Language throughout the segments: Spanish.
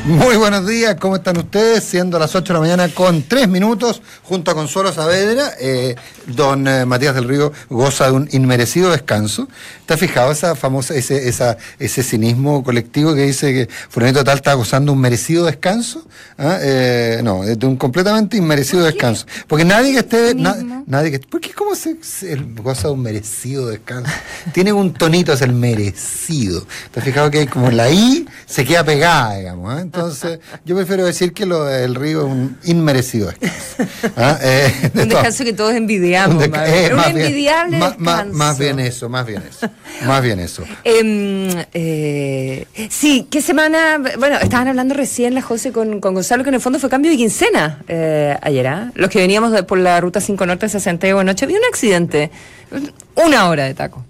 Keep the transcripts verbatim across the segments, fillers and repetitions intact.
Muy buenos días, ¿cómo están ustedes? Siendo las ocho de la mañana con tres minutos, junto a Consuelo Saavedra, eh, don eh, Matías del Río goza de un inmerecido descanso. ¿Te has fijado esa famosa, ese, esa, ese cinismo colectivo que dice que Fulanito Tal está gozando un merecido descanso? ¿Ah? Eh, no, es de un completamente inmerecido descanso. Porque nadie que esté, na, nadie que, ¿por qué cómo se, se goza de un merecido descanso? Tiene un tonito, es el merecido. ¿Te has fijado que como la I se queda pegada, digamos? ¿eh? Entonces, yo prefiero decir que lo del Río es un inmerecido descanso. ¿Ah? Eh, un descanso todo. que todos envidiamos. Un, de, eh, un más envidiable bien, descanso. Más, más bien eso, más bien eso. Más bien eso. Eh, eh, sí, ¿qué semana? Bueno, estaban hablando recién la José con, con Gonzalo, que en el fondo fue cambio de quincena eh, ayer. ¿eh? Los que veníamos de, por la ruta cinco Norte hacia Santiago anoche, había un accidente. Una hora de taco.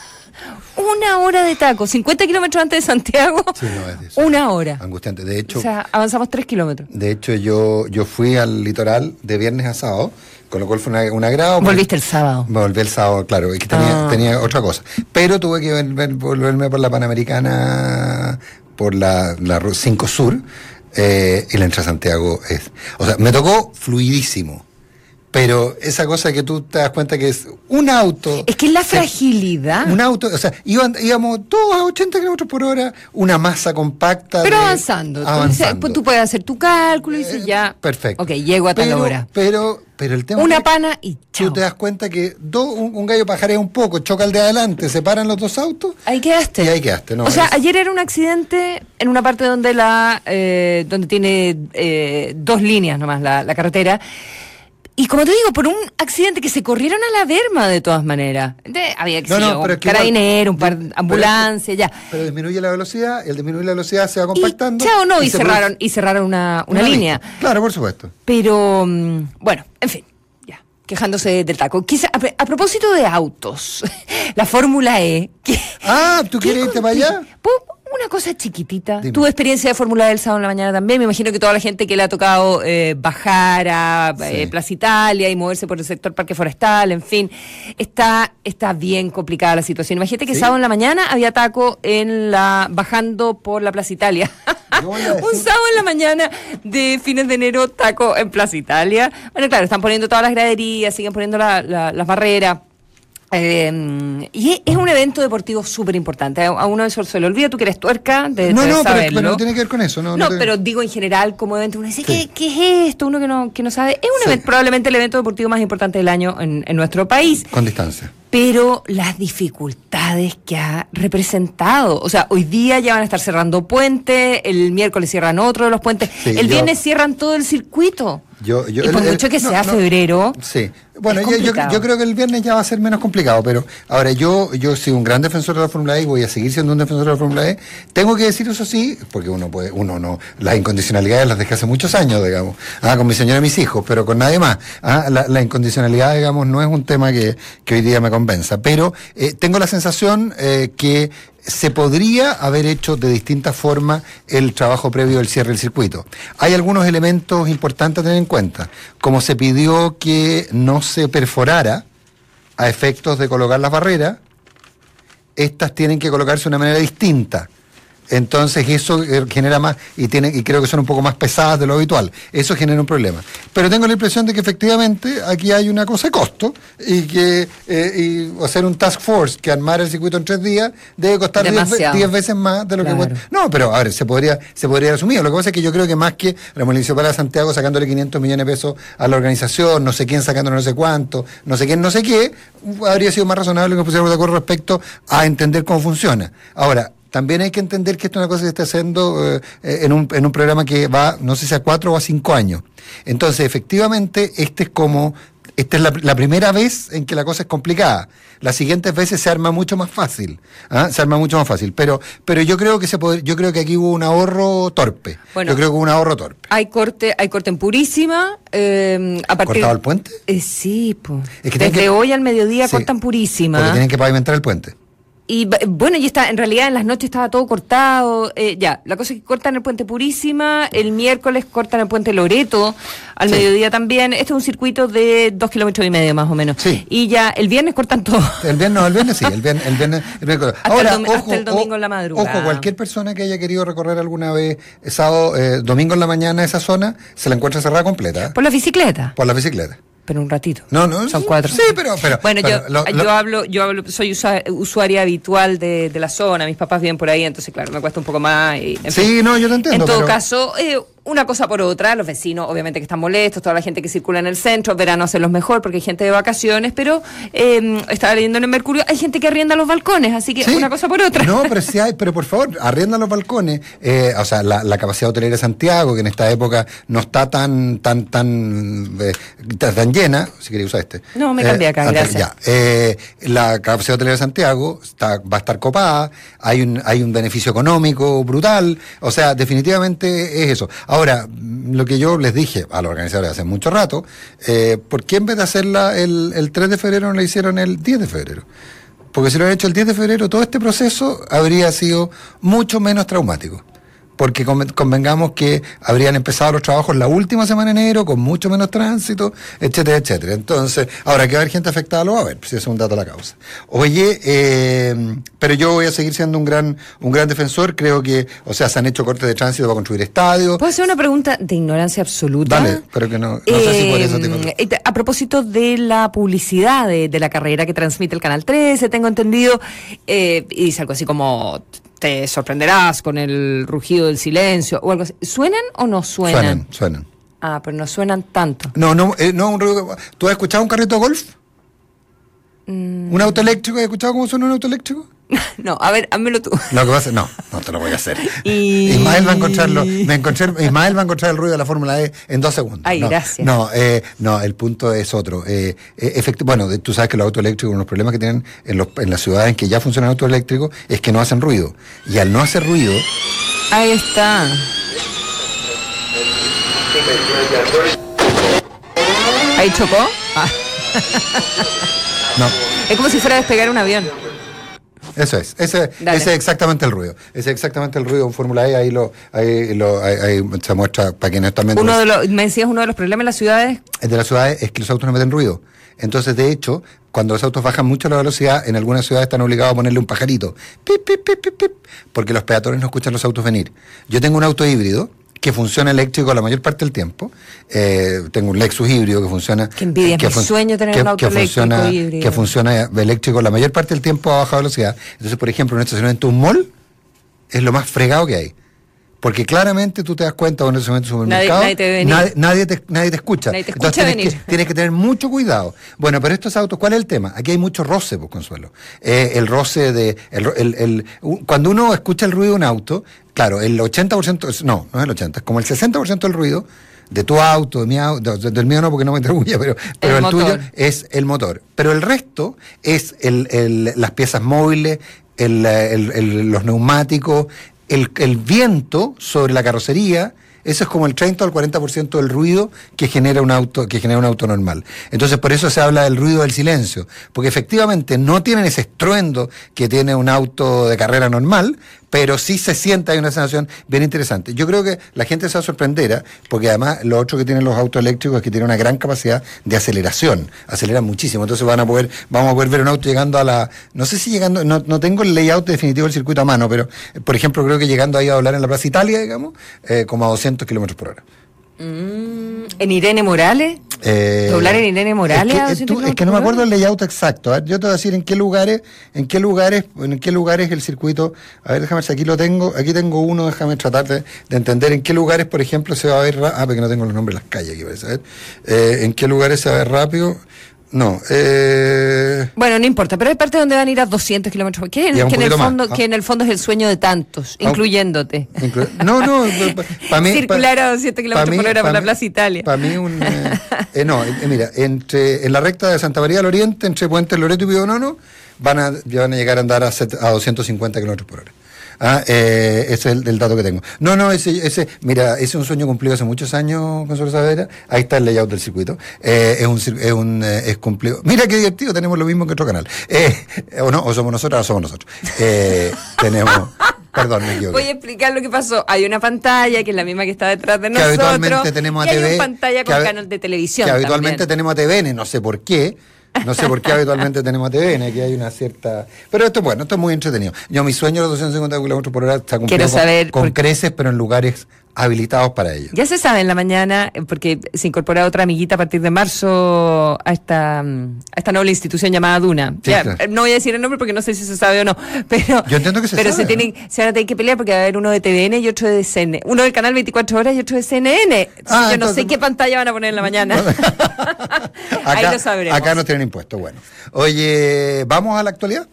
Una hora de taco, cincuenta kilómetros antes de Santiago. Sí, no, es de eso. Una hora. Angustiante. De hecho, o sea, avanzamos tres kilómetros. De hecho, yo, yo fui al litoral de viernes a sábado, con lo cual fue una, un agrado. ¿Volviste el sábado? Volví el sábado, claro, y que tenía, ah. tenía otra cosa. Pero tuve que volver, volverme por la Panamericana, por la, la cinco Sur, eh, y la entrada a Santiago es... O sea, me tocó fluidísimo. Pero esa cosa que tú te das cuenta que es un auto... Es que es la fragilidad. Un auto, o sea, iban, íbamos todos a ochenta kilómetros por hora, una masa compacta. Pero de, avanzando. avanzando. Entonces, tú puedes hacer tu cálculo y dices eh, ya... Perfecto. Ok, llego a tal pero, hora. Pero, pero el tema... Una es que pana y chao. Tú te das cuenta que do, un, un gallo pajarea un poco, choca el de adelante, se paran los dos autos... Ahí quedaste. Y ahí quedaste, ¿no? O sea, es... ayer era un accidente en una parte donde la eh, donde tiene eh, dos líneas nomás la, la carretera. Y como te digo, por un accidente que se corrieron a la berma de todas maneras. De, había que no, ser no, un es que carabinero, un par de pero, ambulancias, ya. Pero disminuye la velocidad, el disminuir la velocidad se va compactando. Y chao, no, y, y se cerraron, produce... y cerraron una, una, una línea. Lista. Claro, por supuesto. Pero, bueno, en fin, ya, quejándose del taco. Quizá, a, a propósito de autos, la Fórmula E. Que, ah, ¿tú quieres irte para allá? Una cosa chiquitita. Dime. Tuve experiencia de Fórmula del sábado en la mañana también. Me imagino que toda la gente que le ha tocado eh, bajar a sí. eh, Plaza Italia y moverse por el sector Parque Forestal, en fin, está está bien complicada la situación. Imagínate que ¿sí? sábado en la mañana había taco en la bajando por la Plaza Italia. Un sábado en la mañana de fines de enero, taco en Plaza Italia. Bueno, claro, están poniendo todas las graderías, siguen poniendo la, la, las barreras. Eh, y es un evento deportivo súper importante. A uno de esos se le olvida, tú que eres tuerca de, no, de no, saberlo. Pero, pero no tiene que ver con eso. No, no, no pero digo en general como evento, uno dice, sí. ¿qué, ¿qué es esto? Uno que no, que no sabe. Es un sí. evento, probablemente el evento deportivo más importante del año en, en nuestro país. Con distancia. Pero las dificultades que ha representado. O sea, hoy día ya van a estar cerrando puentes, el miércoles cierran otro de los puentes, sí, el yo, viernes cierran todo el circuito. Yo, yo, y por el, mucho que no, sea no, febrero. Sí. Bueno, yo, yo, yo creo que el viernes ya va a ser menos complicado, pero ahora yo yo soy un gran defensor de la Fórmula E y voy a seguir siendo un defensor de la Fórmula E. Tengo que decir eso sí, porque uno puede, uno no, las incondicionalidades las dejé hace muchos años, digamos, ah, con mi señora y mis hijos, pero con nadie más. Ah, la, la incondicionalidad, digamos, no es un tema que, que hoy día me convenza, pero eh, tengo la sensación eh, que se podría haber hecho de distinta forma el trabajo previo del cierre del circuito. Hay algunos elementos importantes a tener en cuenta, como se pidió que no se perforara a efectos de colocar las barreras, estas tienen que colocarse de una manera distinta. Entonces eso genera más, y tiene y creo que son un poco más pesadas de lo habitual. Eso genera un problema. Pero tengo la impresión de que efectivamente aquí hay una cosa de costo, y que eh, y hacer un task force que armar el circuito en tres días debe costar diez veces más de lo claro. que cuesta. No, pero a ver, se podría, se podría asumir. Lo que pasa es que yo creo que más que la Municipal de Santiago sacándole quinientos millones de pesos a la organización, no sé quién sacándole no sé cuánto, no sé quién, no sé qué, habría sido más razonable que nos pusiéramos de acuerdo respecto a entender cómo funciona. Ahora, también hay que entender que esto es una cosa que se está haciendo eh, en, un, en un programa que va, no sé si a cuatro o a cinco años. Entonces, efectivamente, este es como, esta es la, la primera vez en que la cosa es complicada. Las siguientes veces se arma mucho más fácil, ¿ah? Se arma mucho más fácil. Pero, pero yo creo que se puede, yo creo que aquí hubo un ahorro torpe. Bueno, yo creo que hubo un ahorro torpe. Hay corte, hay corte en Purísima. Eh, a partir, ¿cortado el puente? Eh, sí, pues. Es que desde que, hoy al mediodía sí, cortan Purísima. Porque tienen que pavimentar el puente. y bueno, y está, en realidad en las noches estaba todo cortado. Eh, ya, la cosa es que cortan el puente Purísima, el miércoles cortan el puente Loreto, al sí. mediodía también. Este es un circuito de dos kilómetros y medio más o menos. Sí. Y ya, el viernes cortan todo. El viernes, no, el viernes sí, el viernes, el viernes, el viernes. Hasta Ahora, el ojo, hasta el domingo o, en la madrugada. Ojo, cualquier persona que haya querido recorrer alguna vez sábado, eh, domingo en la mañana esa zona, se la encuentra cerrada completa. ¿eh? ¿Por la bicicleta? Por la bicicleta. Pero un ratito. No, no. Son cuatro. Sí, pero. pero bueno, pero, yo, lo, yo lo, hablo, yo hablo, soy usa, usuaria habitual de, de la zona, mis papás viven por ahí, entonces, claro, me cuesta un poco más. Y, en sí, fin. no, yo te entiendo. En todo pero... caso, eh, una cosa por otra, los vecinos, obviamente que están molestos, toda la gente que circula en el centro, verano hacerlos mejor porque hay gente de vacaciones, pero eh, estaba leyendo en el Mercurio, hay gente que arrienda los balcones, así que sí. una cosa por otra. No, pero sí hay, pero por favor, arriendan los balcones. Eh, o sea, la, la capacidad hotelera de Santiago, que en esta época no está tan, tan, tan, eh, tan llena, si quería usar este. No, me cambié acá, eh, gracias. Ya, eh, la capacidad hotelera de Santiago está, va a estar copada, hay un, hay un beneficio económico brutal, o sea, definitivamente es eso. Ahora, lo que yo les dije a los organizadores hace mucho rato, eh, ¿por qué en vez de hacerla el, el tres de febrero no la hicieron el diez de febrero? Porque si lo han hecho el diez de febrero, todo este proceso habría sido mucho menos traumático. Porque convengamos que habrían empezado los trabajos la última semana de enero, con mucho menos tránsito, etcétera, etcétera. Entonces, ahora que va a haber gente afectada, lo va a ver, si es un dato a la causa. Oye, eh, pero yo voy a seguir siendo un gran un gran defensor, creo que, o sea, se han hecho cortes de tránsito para construir estadios. ¿Puedo hacer una pregunta de ignorancia absoluta? Dale, pero que no, no eh, sé si por eso te eh, A propósito de la publicidad de, de la carrera que transmite el Canal trece, tengo entendido, eh, y dice algo así como... te sorprenderás con el rugido del silencio o algo así. ¿Suenan o no suenan? Suenan, suenan. Ah, pero no suenan tanto. No, no, eh, no un ruido. ¿Tú has escuchado un carrito de golf? Mm. ¿Un auto eléctrico? ¿Has escuchado cómo suena un auto eléctrico? No, a ver, házmelo tú. Lo que pasa, no, no te lo voy a hacer. Y... Ismael va a encontrarlo, me encontré, Ismael va a encontrar el ruido de la Fórmula E en dos segundos. Ay, no, gracias. No, eh, no, el punto es otro. Eh, efecti- bueno, tú sabes que los autos eléctricos, uno de los problemas que tienen en, los, en las ciudades en que ya funcionan autos eléctricos es que no hacen ruido. Y al no hacer ruido... Ahí está. ¿Ahí chocó? Ah. No. Es como si fuera a despegar un avión. Eso es, ese, ese es exactamente el ruido. Ese es exactamente el ruido de un Fórmula E, ahí lo, ahí lo ahí, ahí se muestra para quienes están viendo. Uno de los, me decías, uno de los problemas en las ciudades. De las ciudades es que los autos no meten ruido. Entonces, de hecho, cuando los autos bajan mucho la velocidad, en algunas ciudades están obligados a ponerle un pajarito. Pip, pip, pip, pip, pip, porque los peatones no escuchan los autos venir. Yo tengo un auto híbrido que funciona eléctrico la mayor parte del tiempo. Eh, tengo un Lexus híbrido que funciona... Qué envidia, que es mi sueño tener que, un auto que eléctrico funciona, híbrido. Que funciona eléctrico la mayor parte del tiempo a baja velocidad. Entonces, por ejemplo, un estacionamiento de un mall es lo más fregado que hay. Porque claramente tú te das cuenta cuando en ese momento en un supermercado, nadie, nadie, te ve venir. nadie, nadie, te, nadie te escucha. Nadie te escucha Entonces tienes venir. que, tienes que tener mucho cuidado. Bueno, pero estos autos, ¿cuál es el tema? Aquí hay mucho roce, pues, Consuelo. Eh, el roce de... El, el, el, cuando uno escucha el ruido de un auto, claro, el ochenta por ciento, no, no es el ochenta, es como el sesenta por ciento del ruido de tu auto, de mi auto, de, del mío no porque no me atribuye, pero, pero el, el tuyo es el motor. Pero el resto es el, el, las piezas móviles, el, el, el, los neumáticos, El, el viento sobre la carrocería, eso es como el treinta o el cuarenta por ciento del ruido que genera un auto, que genera un auto normal. Entonces, por eso se habla del ruido del silencio, porque efectivamente no tienen ese estruendo que tiene un auto de carrera normal, pero sí se siente, hay una sensación bien interesante. Yo creo que la gente se va a sorprender, porque además lo otro que tienen los autos eléctricos es que tienen una gran capacidad de aceleración, aceleran muchísimo, entonces van a poder, vamos a poder ver un auto llegando a la, no sé si llegando, no, no tengo el layout definitivo del circuito a mano, pero por ejemplo creo que llegando ahí a doblar en la Plaza Italia, digamos, eh, como a doscientos kilómetros por hora. Mm, ¿En Irene Morales? Eh, ¿Doblar en Irene Morales? Es que, tú, es que no me acuerdo el layout exacto. ¿eh? Yo te voy a decir en qué lugares, en qué lugares, en qué lugares el circuito. A ver, déjame ver si aquí lo tengo. Aquí tengo uno, déjame tratar de, de entender en qué lugares, por ejemplo, se va a ver. Ah, porque no tengo los nombres de las calles aquí, parece. A ver. Eh, en qué lugares se va a ver rápido. No, eh... Bueno, no importa, pero hay partes donde van a ir a doscientos kilómetros, que, que, en el fondo, ¿ah? que en el fondo es el sueño de tantos, ah, incluyéndote. Inclu no, no, para mí... Circular a doscientos kilómetros por hora por la Plaza Italia. Para mí un... Eh, eh, no, eh, mira, entre en la recta de Santa María del Oriente, entre Puente Loreto y Pío Nono, van a, van a llegar a andar a, set, a doscientos cincuenta kilómetros por hora. Ah, eh, ese es el, el dato que tengo. No, no, ese, ese, mira, ese es un sueño cumplido hace muchos años, Consuelo Saavedra. Ahí está el layout del circuito. Eh, es un, es un, eh, es cumplido. Mira qué divertido, tenemos lo mismo que otro canal. Eh, o no, o somos nosotros, o somos nosotros. Eh, tenemos, perdón, me equivoqué. Voy a explicar lo que pasó. Hay una pantalla que es la misma que está detrás de que nosotros. Habitualmente tenemos a y T V. hay una pantalla con que, canal de televisión. Que habitualmente también. tenemos a T V N, no sé por qué. No sé por qué habitualmente tenemos a T V N, aquí hay una cierta... Pero esto es bueno, esto es muy entretenido. Yo, mi sueño de los doscientos cincuenta kilómetros por hora está cumplido saber con, con porque... creces, pero en lugares habilitados para ello. Ya se sabe en la mañana, porque se incorpora otra amiguita a partir de marzo a esta, a esta noble institución llamada Duna. Sí, ya, claro. No voy a decir el nombre porque no sé si se sabe o no, pero... Yo entiendo que se pero sabe, se, tienen, ¿no? se van a tener que pelear porque va a haber uno de T V N y otro de C N N. Uno del canal veinticuatro horas y otro de C N N. Ah, yo entonces... no sé qué pantalla van a poner en la mañana. acá, Ahí lo sabremos. Acá nos tienen impuestos, bueno. Oye, ¿vamos a la actualidad?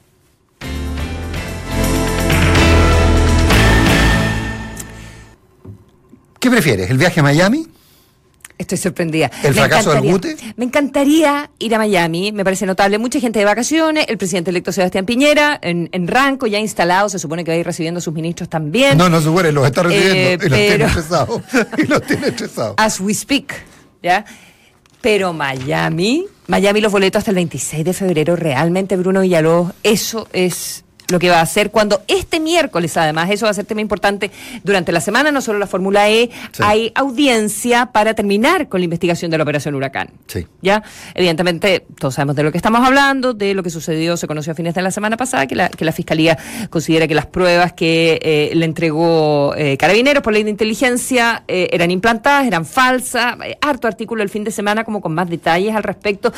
¿Qué prefieres? ¿El viaje a Miami? Estoy sorprendida. ¿El Me fracaso del encantaría- Gute? Me encantaría ir a Miami, me parece notable. Mucha gente de vacaciones, el presidente electo Sebastián Piñera, en, en Ranco, ya instalado, se supone que va a ir recibiendo a sus ministros también. No, no se muere, los está recibiendo Eh, y los tiene pero- estresados. Y los tiene estresados. As we speak, ¿ya? Pero Miami, Miami los boletos hasta el veintiséis de febrero, realmente, Bruno Villalobos, eso es lo que va a hacer cuando este miércoles, además, eso va a ser tema importante durante la semana, no solo la Fórmula E, Sí. hay audiencia para terminar con la investigación de la Operación Huracán. Sí. ¿Ya? Evidentemente, todos sabemos de lo que estamos hablando, de lo que sucedió, se conoció a fines de la semana pasada, que la, que la Fiscalía considera que las pruebas que eh, le entregó eh, Carabineros por ley de inteligencia eh, eran implantadas, eran falsas, eh, harto artículo el fin de semana como con más detalles al respecto,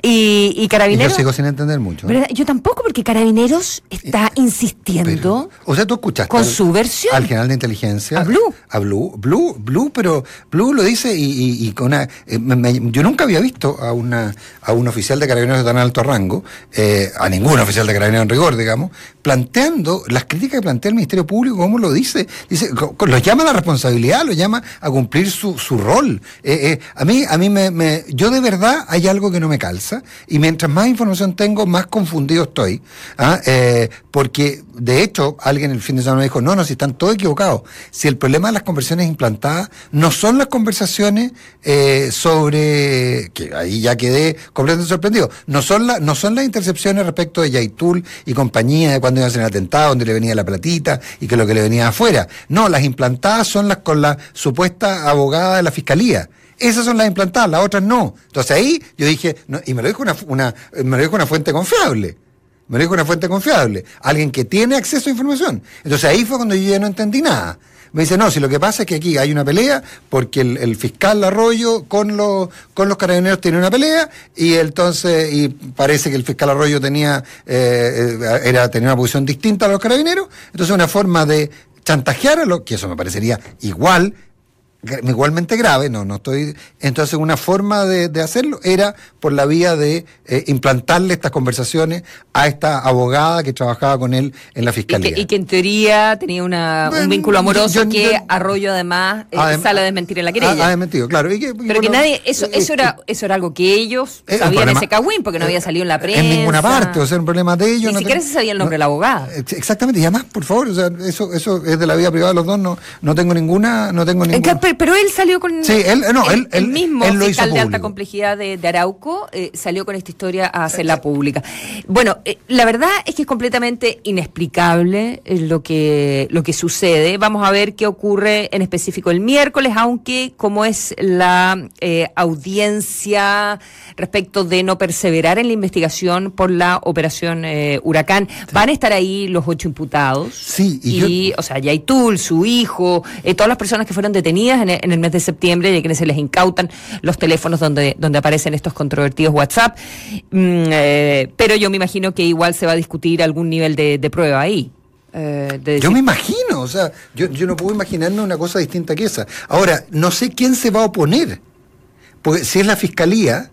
y, y Y Carabineros... yo sigo sin entender mucho. ¿eh? ¿verdad? Yo tampoco, porque Carabineros está insistiendo Pero, o sea, tú escuchaste con al- su versión. al general de inteligencia, A Blue. a Blue, Blue, Blue, pero Blue lo dice y, y, y con una, eh, me- me- yo nunca había visto a una a un oficial de Carabineros de tan alto rango, eh, a ningún oficial de Carabineros en rigor, digamos, planteando las críticas que plantea el Ministerio Público, como lo dice, dice, co- co- los llama a la responsabilidad, los llama a cumplir su, su rol. Eh, eh, a mí, a mí me, me, yo de verdad hay algo que no me calza, y mientras más información tengo, más confundido estoy, ¿ah? eh, porque de hecho, alguien el fin de semana me dijo, no, no, si están todos equivocados. Si el problema de las conversaciones implantadas no son las conversaciones eh, sobre, que ahí ya quedé completamente sorprendido, no son, la, no son las intercepciones respecto de Yaitul y compañía, de cuando iban a hacer el atentado, donde le venía la platita y que lo que le venía afuera. No, las implantadas son las con la supuesta abogada de la fiscalía. Esas son las implantadas, las otras no. Entonces ahí yo dije, no, y me lo dijo una, una, me lo dijo una fuente confiable. Me lo dijo una fuente confiable, alguien que tiene acceso a información. Entonces ahí fue cuando yo ya no entendí nada. Me dice, no, si lo que pasa es que aquí hay una pelea, porque el, el fiscal Arroyo con los con los carabineros tiene una pelea, y entonces, y parece que el fiscal Arroyo tenía, eh, eh, era, tenía una posición distinta a los carabineros, entonces una forma de chantajear a los, que eso me parecería igual, igualmente grave, no, no estoy. Entonces, una forma de, de hacerlo era por la vía de eh, implantarle estas conversaciones a esta abogada que trabajaba con él en la Y fiscalía. que, y que en teoría tenía una, Bueno, un vínculo amoroso yo- yo- que yo- Arroyo además eh, Adem- sale a desmentir en la querella. Ha, ha desmentido, claro. Y que, y Pero bueno, que nadie, eso, eh, eso eh, era, eso era algo que ellos eh, un sabían problema- ese cagüín, porque no había salido en la prensa. En ninguna parte, o sea, un problema de ellos. Ni no siquiera te- se sabía el nombre no- de la abogada. ex- Exactamente, y además, por favor, o sea, eso, eso es de la vida privada de los dos, no, no tengo ninguna, no tengo En ninguna. que- pero, pero él salió con... Sí, él- no, el, él- el él- mismo él lo hizo fiscal de alta público. complejidad de, de Arauco eh, salió con esta historia a hacerla pública. Bueno, eh, la verdad es que es completamente inexplicable eh, lo que lo que sucede. Vamos a ver qué ocurre en específico el miércoles, aunque como es la eh, audiencia respecto de no perseverar en la investigación por la operación eh, Huracán, van a estar ahí los ocho imputados. Sí, y y yo- o sea, Yaitul, su hijo, eh, todas las personas que fueron detenidas en el, en el mes de septiembre y a quienes se les incautan los teléfonos donde, donde aparecen estos controvertidos WhatsApp. Mm, eh, pero yo me imagino que igual se va a discutir algún nivel de, de prueba ahí. Eh, de Yo decir- me imagino, o sea, yo, yo no puedo imaginarme una cosa distinta que esa. Ahora, no sé quién se va a oponer, porque si es la fiscalía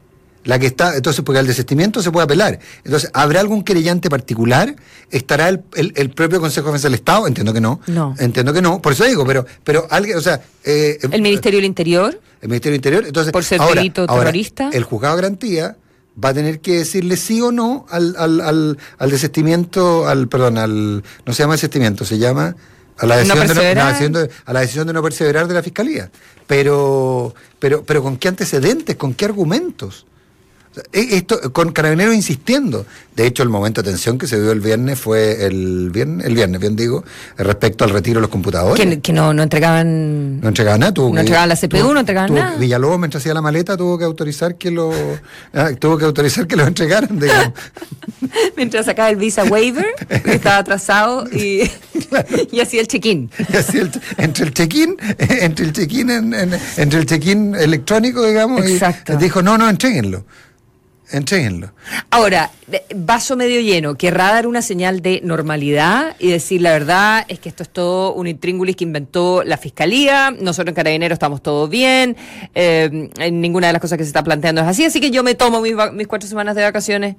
la que está, entonces, porque al desistimiento se puede apelar. Entonces, ¿habrá algún querellante particular? ¿Estará el, el, el propio Consejo de Defensa del Estado? Entiendo que no. No. Entiendo que no, por eso digo, pero, pero alguien, o sea... Eh, el Ministerio del Interior. el Ministerio del Interior, entonces... Por ser ahora, delito ahora, terrorista. el juzgado de garantía va a tener que decirle sí o no al, al, al, al desistimiento, al, perdón, al, no se llama desistimiento, se llama a la decisión, no de, no, la decisión de, a la decisión de no perseverar de la Fiscalía. Pero, pero, pero ¿con qué antecedentes? ¿Con qué argumentos? Esto, con Carabineros insistiendo. De hecho, el momento de tensión que se dio el viernes fue el viernes, el viernes, bien digo, respecto al retiro de los computadores. Que, que no, no entregaban. No entregaban nada. Tuvo no que, entregaban la C P U, tuvo, no entregaban tuvo, nada. Villalobos, mientras hacía la maleta, tuvo que autorizar que lo, ah, tuvo que autorizar que lo entregaran, digamos. Mientras sacaba el visa waiver, que estaba atrasado y, claro. y hacía el check-in. Y hacía el, entre el check-in, entre el check-in, en, en, entre el check-in electrónico, digamos, exacto. Y dijo, no, no, entréguenlo. Entréguenlo. Ahora, vaso medio lleno, ¿querrá dar una señal de normalidad y decir la verdad es que esto es todo un intríngulis que inventó la Fiscalía, nosotros en Carabineros estamos todo bien, eh, ninguna de las cosas que se está planteando es así, así que yo me tomo mis, mis cuatro semanas de vacaciones?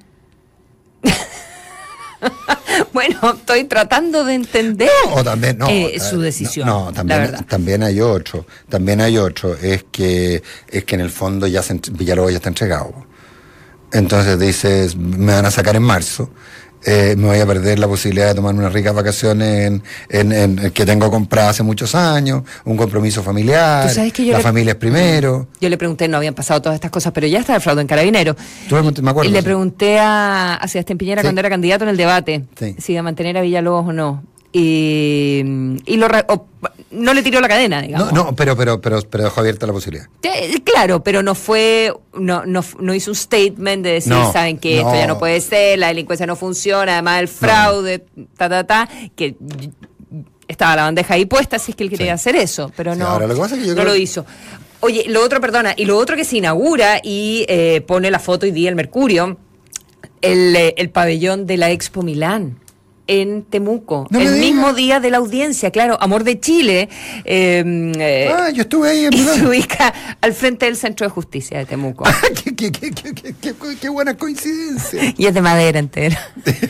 Bueno, estoy tratando de entender no, o también, no, eh, su decisión. No, no también, la verdad. también hay otro, también hay otro, es que es que en el fondo ya se, Villalobos ya está entregado. Entonces dices, me van a sacar en marzo, eh, me voy a perder la posibilidad de tomar unas ricas vacaciones en, en, en, en que tengo comprada hace muchos años, un compromiso familiar, ¿Tú sabes que yo la le, familia es primero. Yo le pregunté, no habían pasado todas estas cosas, pero ya está el fraude en Carabineros. ¿Tú me acuerdo? Y le pregunté a, a Sebastián Piñera, sí, cuando era candidato en el debate, sí, si iba a mantener a Villalobos o no. Y, y lo o, no le tiró la cadena, digamos. No, no, pero pero pero pero dejó abierta la posibilidad. Claro, pero no fue, no no no hizo un statement de decir, no, saben que no, esto ya no puede ser, la delincuencia no funciona, además el fraude, no, ta ta ta, que estaba la bandeja ahí puesta, si es que él quería, sí, hacer eso, pero sí, no, ahora lo que pasa es que yo no creo... lo hizo. Oye, lo otro, perdona, y lo otro que se inaugura y eh, pone la foto hoy día el Mercurio, el, el pabellón de la Expo Milán en Temuco, no el mismo día de la audiencia, claro, Amor de Chile. Eh, ah, yo estuve ahí en Milán. Se ubica al frente del Centro de Justicia de Temuco. Ah, qué, qué, qué, qué, qué, qué, qué buena coincidencia. Y es de madera entera.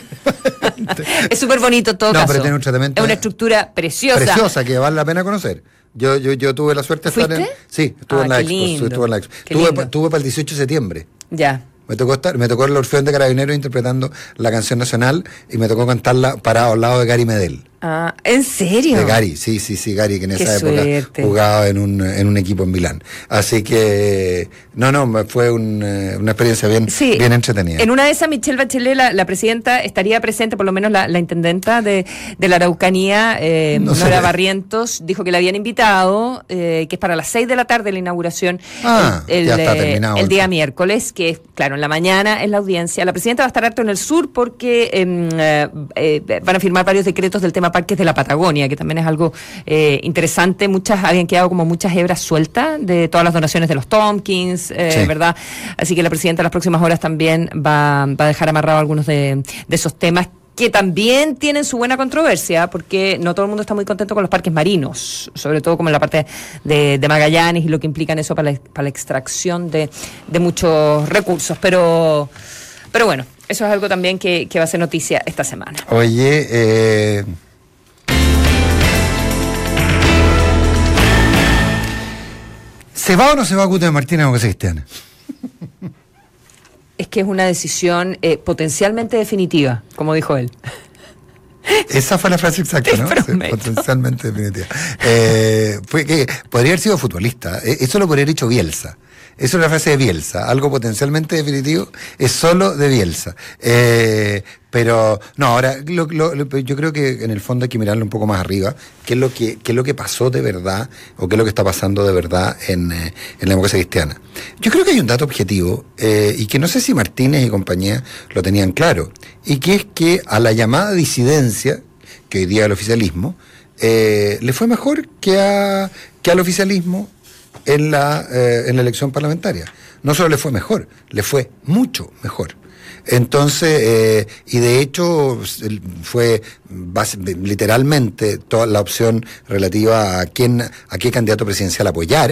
Es súper bonito todo no, caso. Pero tiene un tratamiento. Es una estructura preciosa. Preciosa, que vale la pena conocer. Yo, yo, yo tuve la suerte de estar en... Sí, estuve ah, en la Expo. Lindo. Estuve en la Expo. Tuve, tuve para el dieciocho de septiembre. Ya. Me tocó estar, me tocó el Orfeón de Carabineros interpretando la canción nacional y me tocó cantarla parado al lado de Gary Medel. Ah, ¿en serio? De Gary, sí, sí, sí, Gary, que en Qué esa suerte. época jugaba en un, en un equipo en Milán. Así que, no, no, fue un, una experiencia bien, sí, bien entretenida. En una de esas, Michelle Bachelet, la, la presidenta, estaría presente, por lo menos la, la intendenta de, de la Araucanía, eh, no Nora sé. Barrientos, dijo que la habían invitado, eh, que es para las seis de la tarde la inauguración, ah, el, ya el, está terminado el día miércoles, que es, claro, en la mañana es la audiencia. La presidenta va a estar harto en el sur porque eh, eh, van a firmar varios decretos del tema parques de la Patagonia, que también es algo eh, interesante. Muchas habían quedado como muchas hebras sueltas de todas las donaciones de los Tompkins, eh, sí, ¿verdad? Así que la presidenta en las próximas horas también va, va a dejar amarrado algunos de, de esos temas que también tienen su buena controversia, porque no todo el mundo está muy contento con los parques marinos, sobre todo como en la parte de, de Magallanes y lo que implican eso para la, para la extracción de, de muchos recursos. Pero, pero bueno, eso es algo también que, que va a ser noticia esta semana. Oye, eh... ¿se va o no se va Cuti Martínez a Democracia Cristiana? Es que es una decisión eh, potencialmente definitiva, como dijo él. Esa fue la frase exacta, ¿no? Sí, potencialmente definitiva. Eh, fue que podría haber sido futbolista. Eso lo podría haber dicho Bielsa. Eso es la frase de Bielsa. Algo potencialmente definitivo es solo de Bielsa. Eh, pero, no, ahora, lo, lo, lo, yo creo que en el fondo hay que mirarlo un poco más arriba. ¿Qué es lo que, qué es lo que pasó de verdad? ¿O qué es lo que está pasando de verdad en, eh, en la democracia cristiana? Yo creo que hay un dato objetivo, eh, y que no sé si Martínez y compañía lo tenían claro, y que es que a la llamada disidencia, que hoy día es el oficialismo, eh, le fue mejor que, a, que al oficialismo en la, eh, en la elección parlamentaria. No solo le fue mejor, le fue mucho mejor. Entonces, eh, y de hecho fue base, literalmente toda la opción relativa a quién, a qué candidato presidencial apoyar,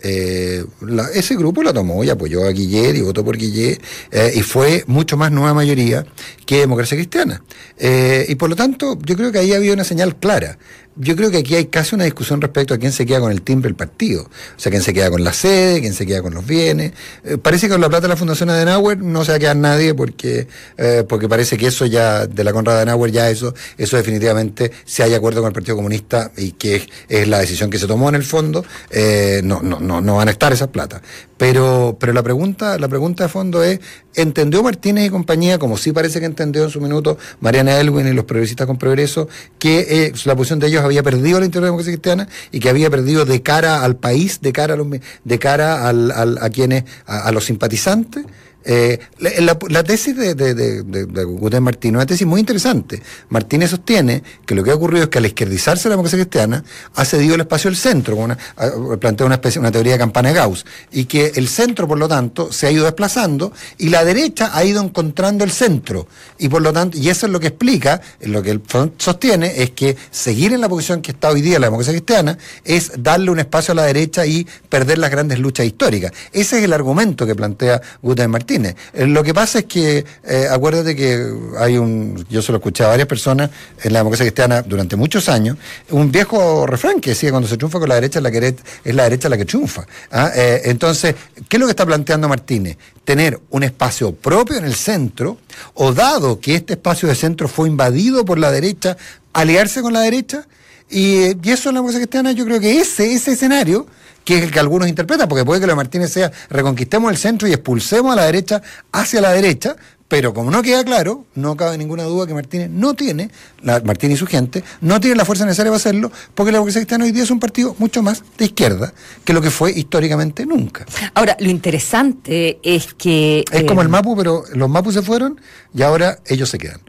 Eh, la, ese grupo la tomó y apoyó a Guillet y votó por Guillet, eh, y fue mucho más nueva mayoría que Democracia Cristiana. Eh, y por lo tanto, yo creo que ahí había una señal clara. Yo creo que aquí hay casi una discusión respecto a quién se queda con el timbre del partido. O sea, quién se queda con la sede, quién se queda con los bienes. Eh, parece que con la plata de la Fundación Adenauer no se va a quedar nadie porque eh, porque parece que eso ya, de la Konrad Adenauer, ya eso eso definitivamente, si hay acuerdo con el Partido Comunista y que es, es la decisión que se tomó en el fondo, eh, no, no, no, no van a estar esas plata. Pero, pero la pregunta, la pregunta de fondo es, ¿entendió Martínez y compañía, como sí parece que entendió en su minuto Mariana Elwin y los progresistas con Progreso, que eh, la posición de ellos había perdido al interior de la democracia cristiana y que había perdido de cara al país, de cara a, los, de cara al, al, a quienes, a, a los simpatizantes? Eh, la, la, la tesis de, de, de, de, de Gutiérrez Martínez, una tesis muy interesante. Martínez sostiene que lo que ha ocurrido es que al izquierdizarse la democracia cristiana ha cedido el espacio al centro, una, plantea una especie, una teoría de campana de Gauss, y que el centro, por lo tanto, se ha ido desplazando y la derecha ha ido encontrando el centro, y por lo tanto, y eso es lo que explica, lo que él sostiene es que seguir en la posición que está hoy día la democracia cristiana es darle un espacio a la derecha y perder las grandes luchas históricas. Ese es el argumento que plantea Gutiérrez Martínez. Lo que pasa es que, eh, acuérdate que hay un, yo se lo escuché a varias personas en la democracia cristiana durante muchos años, un viejo refrán que decía: cuando se triunfa con la derecha es la, que, es la derecha la que triunfa. ¿Ah? Eh, entonces, ¿qué es lo que está planteando Martínez? Tener un espacio propio en el centro, o dado que este espacio de centro fue invadido por la derecha, aliarse con la derecha, y, y eso en la democracia cristiana, yo creo que ese, ese escenario, que es el que algunos interpretan, porque puede que lo de Martínez sea reconquistemos el centro y expulsemos a la derecha hacia la derecha, pero como no queda claro, no cabe ninguna duda que Martínez no tiene, la, Martínez y su gente, no tienen la fuerza necesaria para hacerlo, porque la democracia cristiana hoy día es un partido mucho más de izquierda que lo que fue históricamente nunca. Ahora, lo interesante es que... Es eh, como el Mapu, pero los Mapus se fueron y ahora ellos se quedan.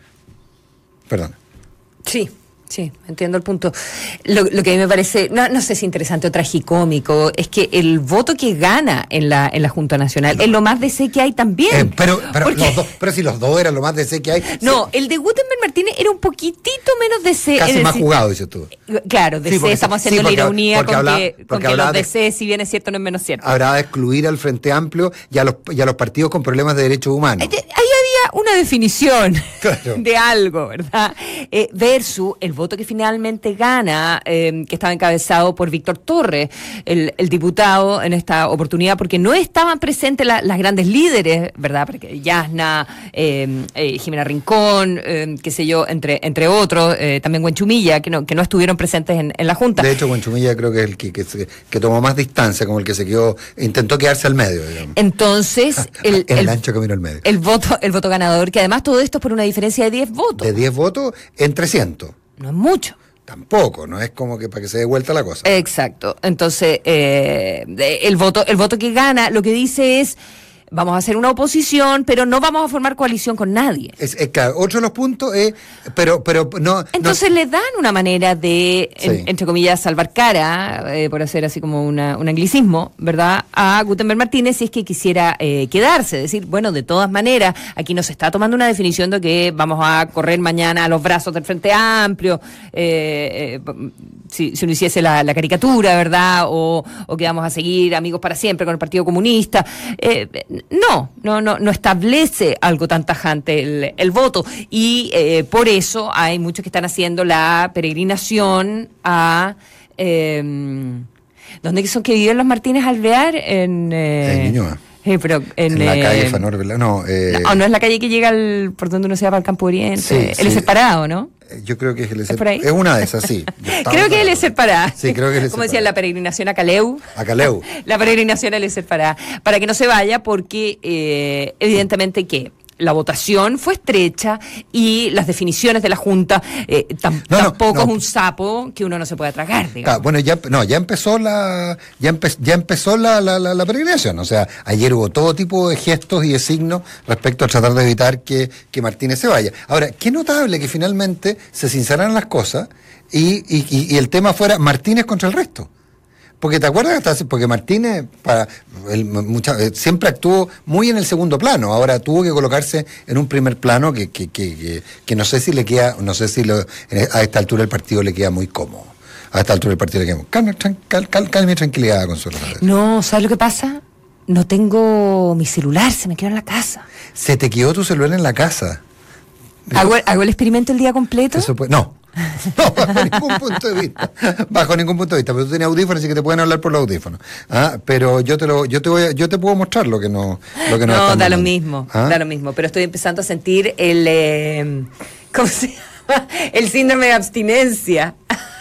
Perdón. Sí. Sí, entiendo el punto. Lo, lo que a mí me parece, no, no sé si interesante o tragicómico, es que el voto que gana en la en la Junta Nacional no. es lo más D C que hay también. Eh, pero pero, los dos, pero si los dos eran lo más D C que hay. No, sí. El de Gutenberg Martínez era un poquitito menos D C. Casi más decir, jugado, dices tú. Claro, D C, sí, estamos haciendo sí, porque, la ironía con habla, que, con que los D C, de, si bien es cierto, no es menos cierto. Habrá de excluir al Frente Amplio y a los, y a los partidos con problemas de derechos humanos. Ahí había una definición claro. de algo, ¿verdad? Eh, versus el voto que finalmente gana, eh, que estaba encabezado por Víctor Torres, el, el diputado en esta oportunidad, porque no estaban presentes la, las grandes líderes, ¿verdad? Porque Yasna, eh, eh, Jimena Rincón, eh, qué sé yo, entre entre otros, eh, también Huenchumilla, que no que no estuvieron presentes en, en la Junta. De hecho, Huenchumilla creo que es el que, que, que tomó más distancia, como el que se quedó, intentó quedarse al medio, digamos. Entonces, el, el, el el ancho camino al medio. El voto, el voto ganador, que además todo esto es por una diferencia de diez votos. De diez votos en trescientos. No es mucho. Tampoco, no es como que para que se dé vuelta la cosa. Exacto. Entonces, eh, el voto, el voto que gana, lo que dice es: vamos a hacer una oposición, pero no vamos a formar coalición con nadie. Es, es claro, otro de los puntos es, pero, pero no. Entonces no, le dan una manera de, sí. en, entre comillas, salvar cara, eh, por hacer así como una, un anglicismo, ¿verdad?, a Gutenberg Martínez si es que quisiera eh, quedarse. Decir, bueno, de todas maneras, aquí nos está tomando una definición de que vamos a correr mañana a los brazos del Frente Amplio, eh, eh, si, si uno hiciese la, la caricatura, ¿verdad?, o, o que vamos a seguir amigos para siempre con el Partido Comunista. Eh, No, no, no, no establece algo tan tajante el, el voto, y eh, por eso hay muchos que están haciendo la peregrinación a eh, ¿dónde son que viven los Martínez Alvear? En, eh, en Ñuñoa. Eh, pero en, en la eh, calle Fanor, ¿verdad? No, eh, no, no es la calle que llega al, por donde uno se va para el Campo Oriente, sí, el sí. separado, ¿no? Yo creo que es el ¿Es, por ahí? es una de esas, sí. Creo que es el separado. Sí, creo que es el Como decían, la peregrinación a Caleu. A Caleu. La peregrinación al separado. Para que no se vaya, porque eh, evidentemente que la votación fue estrecha y las definiciones de la Junta eh, tam, no, tampoco no, no. es un sapo que uno no se pueda tragar, digamos. Ah, bueno, ya no, ya empezó la ya, empe, ya empezó la, la, la, la peregrinación. O sea, ayer hubo todo tipo de gestos y de signos respecto a tratar de evitar que, que Martínez se vaya. Ahora, qué notable que finalmente se sinceraran las cosas y, y, y, y el tema fuera Martínez contra el resto. Porque te acuerdas, porque Martínez para el, mucha, siempre actuó muy en el segundo plano, ahora tuvo que colocarse en un primer plano que, que, que, que, que no sé si le queda, no sé si lo, a esta altura el partido le queda muy cómodo. a esta altura del partido le quedamos. Calma, tran, cal, cal, calma y tranquilidad, Consuelo. No, ¿sabes lo que pasa? No tengo mi celular, se me quedó en la casa. Se te quedó tu celular en la casa. ¿Hago, ¿hago el experimento el día completo? Eso puede, no. No, bajo ningún punto de vista. Bajo ningún punto de vista. Pero tú tienes audífonos, así que te pueden hablar por los audífonos. ¿Ah? Pero yo te lo, yo te voy a, yo te puedo mostrar lo que no, lo que no. No, da mandando. lo mismo, ¿Ah? da lo mismo. Pero estoy empezando a sentir el, eh, ¿cómo se llama? El síndrome de abstinencia.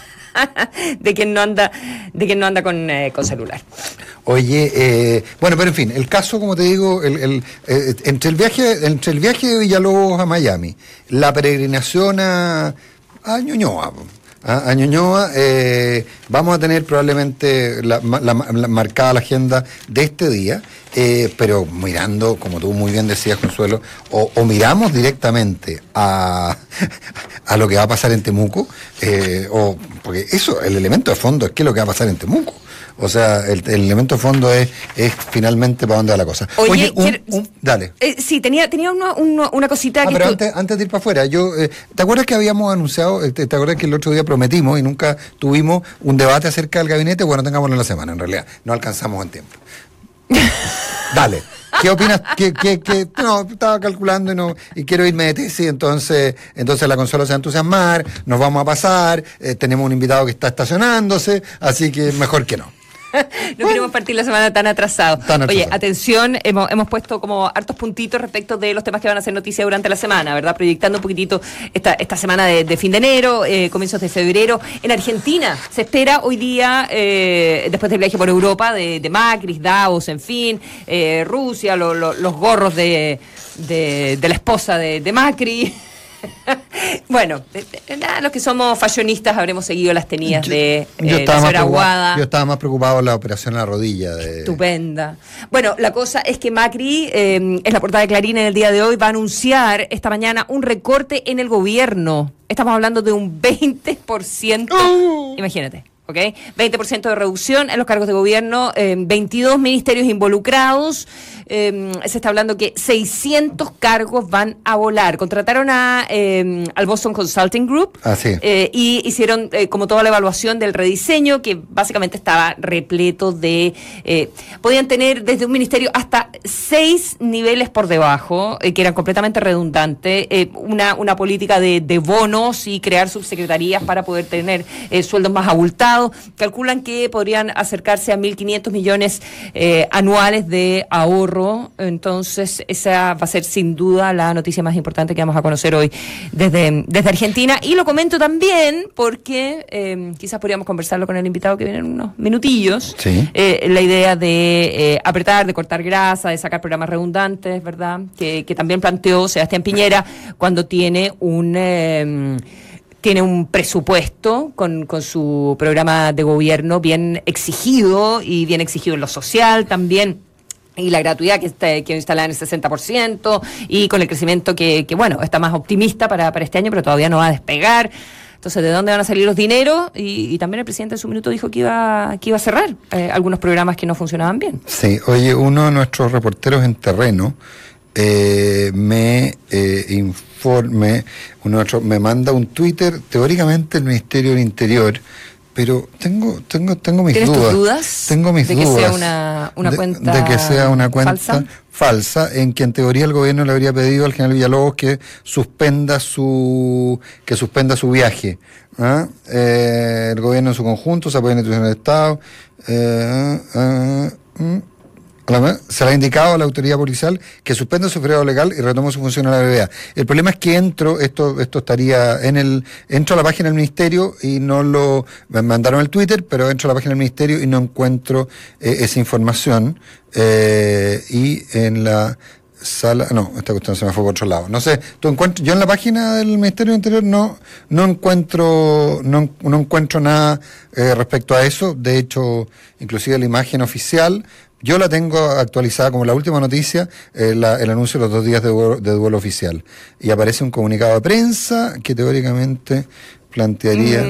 de quien no anda, de quien no anda con, eh, con celular. Oye, eh, bueno, pero en fin, el caso, como te digo, el, el, eh, entre el viaje, entre el viaje de Villalobos a Miami, la peregrinación a, a Ñuñoa, a, a Ñuñoa, eh, vamos a tener probablemente la, la, la, marcada la agenda de este día, eh, pero mirando, como tú muy bien decías, Consuelo, o, o miramos directamente a, a lo que va a pasar en Temuco, eh, o porque eso, el elemento de fondo es qué es lo que va a pasar en Temuco. O sea, el, el elemento de fondo es, es finalmente para dónde va la cosa. Oye, Oye un, quiero, un, dale. Eh, sí, tenía, tenía una, una, una cosita ah, que... pero tú... antes, antes de ir para afuera, yo, eh, ¿te acuerdas que habíamos anunciado, te, te acuerdas que el otro día prometimos y nunca tuvimos un debate acerca del gabinete? Bueno, tengámoslo en la semana, en realidad, no alcanzamos en tiempo. Dale. ¿Qué opinas? ¿Qué, qué, qué? No, estaba calculando y no y quiero irme de tesis, entonces entonces la Consuelo se va a entusiasmar, nos vamos a pasar, eh, tenemos un invitado que está estacionándose, así que mejor que no. No queremos partir la semana tan atrasado. Tan Oye, atrasado. atención, hemos, hemos puesto como hartos puntitos respecto de los temas que van a ser noticia durante la semana, ¿verdad? Proyectando un poquitito esta, esta semana de, de fin de enero, eh, comienzos de febrero. En Argentina se espera hoy día, eh, después del viaje por Europa, de, de Macri, Davos, en fin, eh, Rusia, lo, lo, los gorros de, de, de la esposa de, de Macri. Bueno, nada, los que somos fashionistas habremos seguido las tenidas Yo, de yo, eh, estaba la más señora Aguada. yo estaba más preocupado en la operación en la rodilla. De... Estupenda. Bueno, la cosa es que Macri, eh, es la portada de Clarín en el día de hoy, va a anunciar esta mañana un recorte en el gobierno. Estamos hablando de un veinte por ciento. ¡Oh! Imagínate. ¿Ok? veinte por ciento de reducción en los cargos de gobierno, eh, veintidós ministerios involucrados, eh, se está hablando que seiscientos cargos van a volar. Contrataron a eh, al Boston Consulting Group ah, sí. eh, y hicieron eh, como toda la evaluación del rediseño, que básicamente estaba repleto de... Eh, podían tener desde un ministerio hasta seis niveles por debajo, eh, que eran completamente redundantes, eh, una, una política de, de bonos y crear subsecretarías para poder tener eh, sueldos más abultados. Calculan que podrían acercarse a mil quinientos millones eh, anuales de ahorro. Entonces esa va a ser sin duda la noticia más importante que vamos a conocer hoy desde, desde Argentina. Y lo comento también porque eh, quizás podríamos conversarlo con el invitado que viene en unos minutillos. Sí. Eh, la idea de eh, apretar, de cortar grasa, de sacar programas redundantes, ¿verdad? Que, que también planteó Sebastián Piñera cuando tiene un... Eh, tiene un presupuesto con, con su programa de gobierno bien exigido y bien exigido en lo social también. Y la gratuidad que está que instalada en el sesenta por ciento y con el crecimiento que, que bueno, está más optimista para, para este año, pero todavía no va a despegar. Entonces, ¿de dónde van a salir los dineros? Y, y también el presidente en su minuto dijo que iba, que iba a cerrar eh, algunos programas que no funcionaban bien. Sí, oye, uno de nuestros reporteros en terreno eh, me eh, informe, uno de nuestros, me manda un Twitter, teóricamente el Ministerio del Interior, pero tengo tengo tengo mis ¿Tienes dudas. tus dudas? Tengo mis de que dudas. sea una, una de, cuenta de que sea una cuenta falsa. falsa, en que en teoría el gobierno le habría pedido al general Villalobos que suspenda su que suspenda su viaje. ¿Ah? Eh, el gobierno en su conjunto se apoya en instituciones de Estado. Eh, eh, eh, Se le ha indicado a la autoridad policial que suspenda su feriado legal y retome su función a la brevedad. El problema es que entro, esto esto estaría en el, entro a la página del ministerio y no lo, me mandaron el Twitter, pero entro a la página del ministerio y no encuentro eh, esa información, eh, y en la sala, no, esta cuestión se me fue por otro lado. No sé, tú encuentras, yo en la página del Ministerio del Interior no, no encuentro, no, no encuentro nada eh, respecto a eso. De hecho, inclusive la imagen oficial, yo la tengo actualizada como la última noticia, eh, la, el anuncio de los dos días de duelo, de duelo oficial. Y aparece un comunicado de prensa que teóricamente plantearía... Mm,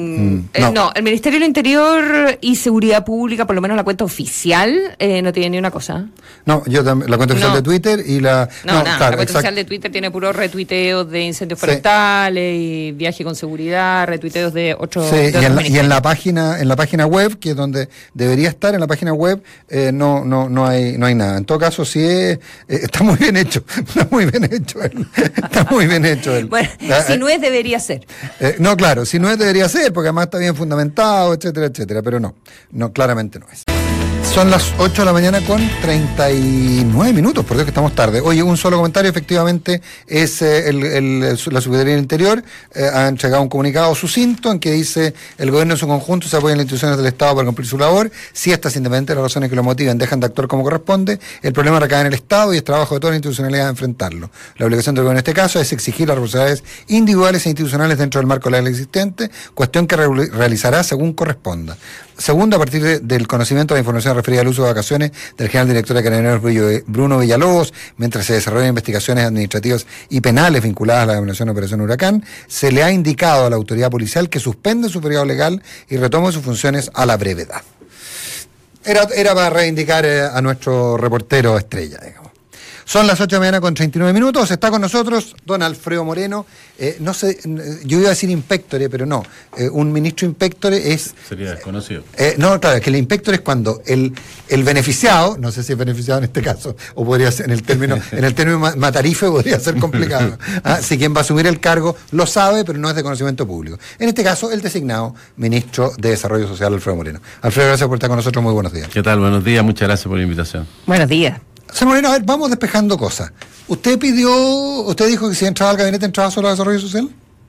mm, eh, no. no, el Ministerio del Interior y Seguridad Pública, por lo menos la cuenta oficial, eh, no tiene ni una cosa. No, yo también, la cuenta oficial no. de Twitter y la... No, no nada, claro, la cuenta exact... oficial de Twitter tiene puros retuiteos de incendios forestales sí. y viaje con seguridad, retuiteos de otros... Sí, de y, en la, y en la página en la página web, que es donde debería estar, en la página web, eh, no no no hay no hay nada. En todo caso, sí es, eh, está muy bien hecho, está muy bien hecho, él, está muy bien hecho. Él. Bueno, ah, si no es, debería ser. Eh, no, claro, si no es, debería ser, porque además está bien fundamentado, etcétera, etcétera, pero no, no, claramente no es. Son las ocho de la mañana con treinta y nueve minutos, por Dios que estamos tarde. Oye, un solo comentario, efectivamente, es eh, el, el, la Subsecretaría del Interior eh, ha entregado un comunicado sucinto en que dice el gobierno en su conjunto se apoya en las instituciones del Estado para cumplir su labor. Si estas, independientemente de las razones que lo motiven, dejan de actuar como corresponde, el problema recae en el Estado y es trabajo de todas las institucionalidades de enfrentarlo. La obligación del gobierno en este caso es exigir las responsabilidades individuales e institucionales dentro del marco legal existente, cuestión que re realizará según corresponda. Segundo, a partir de, del conocimiento de la información referida al uso de vacaciones del general director de Carabineros Bruno Villalobos, mientras se desarrollan investigaciones administrativas y penales vinculadas a la denominación de Operación Huracán, se le ha indicado a la autoridad policial que suspende su feriado legal y retome sus funciones a la brevedad. Era, era para reivindicar eh, a nuestro reportero estrella, digamos. Son las ocho de la mañana con treinta y nueve minutos. Está con nosotros don Alfredo Moreno. Eh, no sé, yo iba a decir inspectore, pero no. Eh, un ministro inspectore es... Sería desconocido. Eh, no, claro, es que el inspector es cuando el, el beneficiado, no sé si es beneficiado en este caso, o podría ser en el término, en el término matarife podría ser complicado. ¿Ah? Si quien va a asumir el cargo lo sabe, pero no es de conocimiento público. En este caso, el designado ministro de Desarrollo Social, Alfredo Moreno. Alfredo, gracias por estar con nosotros. Muy buenos días. ¿Qué tal? Buenos días. Muchas gracias por la invitación. Buenos días. Señor Moreno, a ver, vamos despejando cosas. ¿Usted pidió, usted dijo que si entraba al gabinete entraba solo a desarrollo social?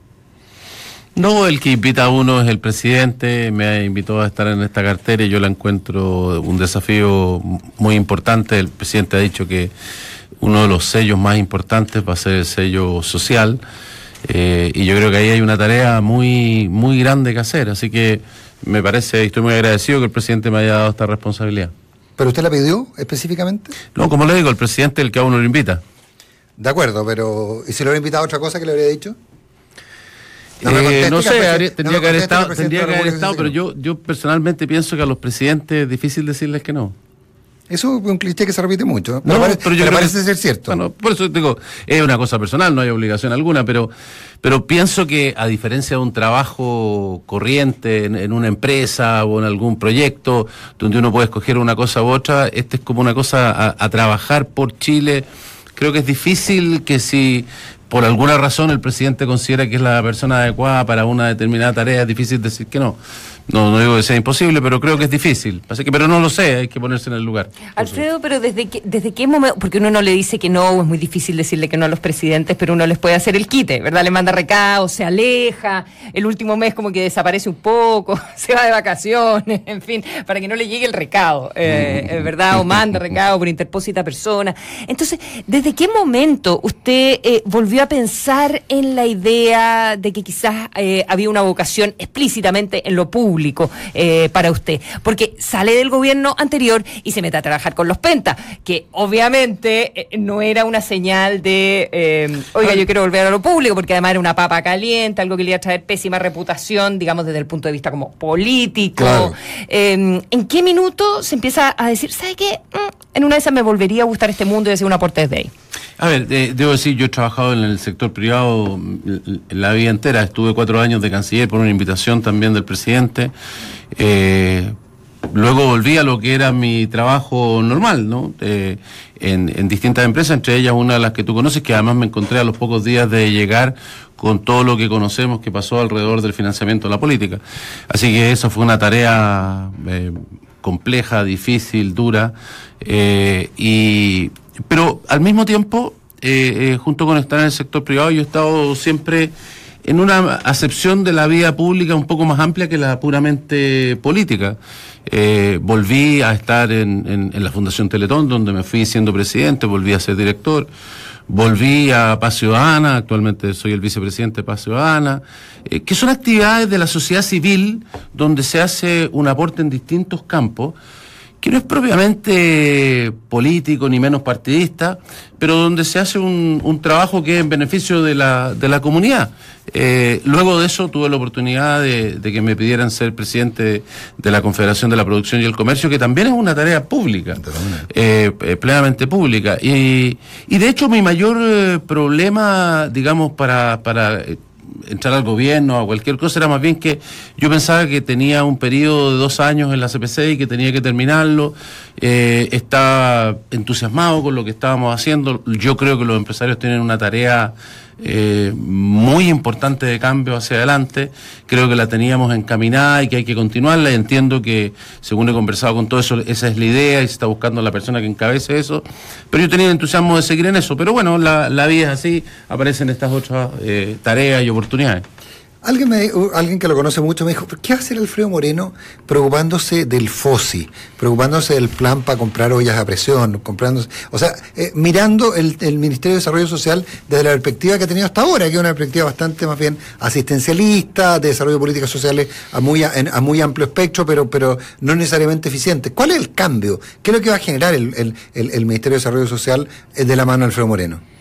No, el que invita a uno es el presidente, me invitó a estar en esta cartera y yo la encuentro un desafío muy importante. El presidente ha dicho que uno de los sellos más importantes va a ser el sello social, eh, y yo creo que ahí hay una tarea muy, muy grande que hacer, así que me parece, y estoy muy agradecido que el presidente me haya dado esta responsabilidad. ¿Pero usted la pidió específicamente? No, como le digo, el presidente es el que a uno lo invita. De acuerdo, pero ¿y si lo hubiera invitado a otra cosa que le habría dicho? No, eh, no sé, habría, tendría no que haber estado, tendría que haber estado pero yo, yo personalmente pienso que a los presidentes es difícil decirles que no. Eso es un cliché que se repite mucho, pero, no, pare, pero yo pero parece que, ser cierto. Bueno, por eso digo, es una cosa personal, no hay obligación alguna, pero pero pienso que a diferencia de un trabajo corriente en, en una empresa o en algún proyecto donde uno puede escoger una cosa u otra, este es como una cosa a, a trabajar por Chile. Creo que es difícil que si por alguna razón el presidente considera que es la persona adecuada para una determinada tarea, es difícil decir que no. No, no digo que sea imposible, pero creo que es difícil. Así que, pero no lo sé, hay que ponerse en el lugar. Alfredo, pero desde qué, desde qué momento, porque uno no le dice que no, es muy difícil decirle que no a los presidentes, pero uno les puede hacer el quite, ¿verdad? Le manda recados, se aleja, el último mes como que desaparece un poco, se va de vacaciones, en fin, para que no le llegue el recado, eh, ¿verdad? O manda recado por interpósita persona. Entonces, ¿desde qué momento usted eh, volvió a pensar en la idea de que quizás eh, había una vocación explícitamente en lo público eh, para usted? Porque sale del gobierno anterior y se mete a trabajar con los Pentas, que obviamente eh, no era una señal de, eh, oiga, yo quiero volver a lo público, porque además era una papa caliente, algo que le iba a traer pésima reputación, digamos, desde el punto de vista como político. Claro. Eh, ¿En qué minuto se empieza a decir, ¿sabe qué? Mm, en una de esas me volvería a gustar este mundo y hacer un aporte desde ahí? A ver, eh, debo decir, yo he trabajado en el sector privado la vida entera, estuve cuatro años de canciller por una invitación también del presidente, eh, luego volví a lo que era mi trabajo normal, ¿no? Eh, en, en distintas empresas, entre ellas una de las que tú conoces, que además me encontré a los pocos días de llegar con todo lo que conocemos que pasó alrededor del financiamiento de la política. Así que eso fue una tarea eh, compleja, difícil, dura, eh, y... Pero al mismo tiempo, eh, eh, junto con estar en el sector privado, yo he estado siempre en una acepción de la vida pública un poco más amplia que la puramente política. Eh, volví a estar en, en, en la Fundación Teletón, donde me fui siendo presidente, volví a ser director, volví a Paz Ciudadana, actualmente soy el vicepresidente de Paz Ciudadana, eh, que son actividades de la sociedad civil donde se hace un aporte en distintos campos, que no es propiamente político ni menos partidista, pero donde se hace un, un trabajo que es en beneficio de la, de la comunidad. Eh, luego de eso tuve la oportunidad de, de que me pidieran ser presidente de la Confederación de la Producción y el Comercio, que también es una tarea pública, eh, plenamente pública. Y, y de hecho mi mayor eh, problema, digamos, para... para eh, entrar al gobierno o a cualquier cosa era más bien que yo pensaba que tenía un periodo de dos años en la C P C y que tenía que terminarlo. Eh, estaba entusiasmado con lo que estábamos haciendo. Yo creo que los empresarios tienen una tarea eh, muy importante de cambio hacia adelante. Creo que la teníamos encaminada y que hay que continuarla, y entiendo que, según he conversado con todo eso, esa es la idea y se está buscando la persona que encabece eso, pero yo tenía el entusiasmo de seguir en eso. Pero bueno, la, la vida es así, aparecen estas otras eh, tareas y oportunidades. Alguien, me, alguien que lo conoce mucho me dijo, ¿qué hace Alfredo Moreno preocupándose del FOSI, preocupándose del plan para comprar ollas a presión, comprándose, o sea, eh, mirando el, el Ministerio de Desarrollo Social desde la perspectiva que ha tenido hasta ahora, que es una perspectiva bastante más bien asistencialista, de desarrollo de políticas sociales a muy, a, a muy amplio espectro, pero, pero no necesariamente eficiente? ¿Cuál es el cambio? ¿Qué es lo que va a generar el, el, el, el Ministerio de Desarrollo Social de la mano de Alfredo Moreno?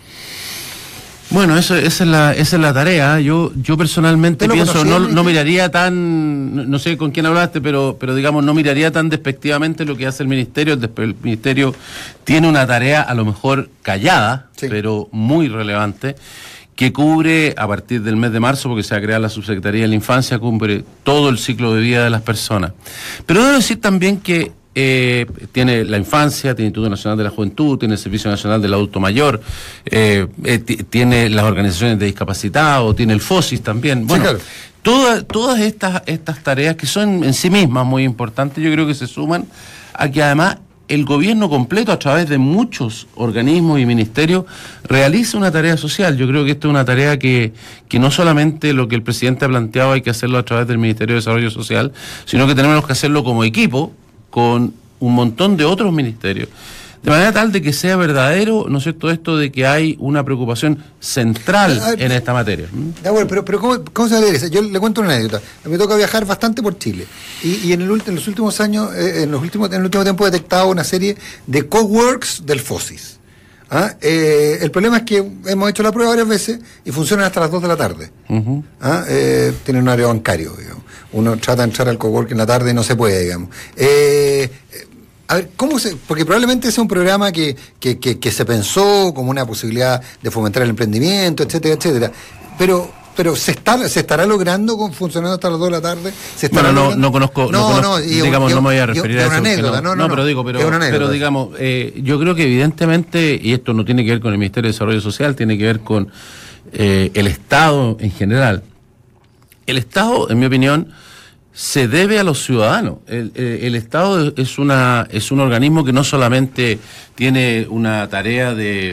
Bueno, eso, esa es la, esa es la tarea. Yo, yo personalmente pienso, no, no miraría tan, no sé con quién hablaste, pero, pero digamos, no miraría tan despectivamente lo que hace el ministerio. El ministerio tiene una tarea a lo mejor callada, sí, pero muy relevante, que cubre a partir del mes de marzo, porque se va a crear la Subsecretaría de la Infancia, cubre todo el ciclo de vida de las personas. Pero debo decir también que Eh, tiene la infancia, tiene el Instituto Nacional de la Juventud, tiene el Servicio Nacional del Adulto Mayor, eh, eh, t- tiene las organizaciones de discapacitados, tiene el FOSIS también. Bueno, sí, claro. toda, todas estas, estas tareas que son en sí mismas muy importantes, yo creo que se suman a que además el gobierno completo, a través de muchos organismos y ministerios, realiza una tarea social. Yo creo que esto es una tarea que, que no solamente lo que el presidente ha planteado hay que hacerlo a través del Ministerio de Desarrollo Social, sino que tenemos que hacerlo como equipo, con un montón de otros ministerios, de manera tal de que sea verdadero, ¿no es cierto?, esto de que hay una preocupación central ver, en esta materia. Ya, bueno, pero, pero ¿cómo, cómo se ve eso? Yo le cuento una anécdota. Me toca viajar bastante por Chile y, y en, el, en los últimos años, eh, en los últimos en el último tiempo he detectado una serie de coworks del FOSIS. ¿Ah? Eh, el problema es que hemos hecho la prueba varias veces y funcionan hasta las dos de la tarde. Uh-huh. ¿Ah? Eh, tienen un área bancario, digamos. Uno trata de entrar al cowork en la tarde y no se puede, digamos. Eh, a ver, ¿cómo se...? Porque probablemente sea un programa que, que, que, que se pensó como una posibilidad de fomentar el emprendimiento, etcétera, etcétera. Pero... Pero se está se estará logrando con funcionando hasta las dos de la tarde. ¿Se bueno, no, no conozco, no, no, conozco, no y, digamos, y, no me voy a referir y, a eso. Anécdota, no, no, no, no, pero digo, pero, pero digamos, eh, yo creo que evidentemente, y esto no tiene que ver con el Ministerio de Desarrollo Social, tiene que ver con eh, el Estado en general. El Estado, en mi opinión, se debe a los ciudadanos. El, el, el Estado es una es un organismo que no solamente tiene una tarea de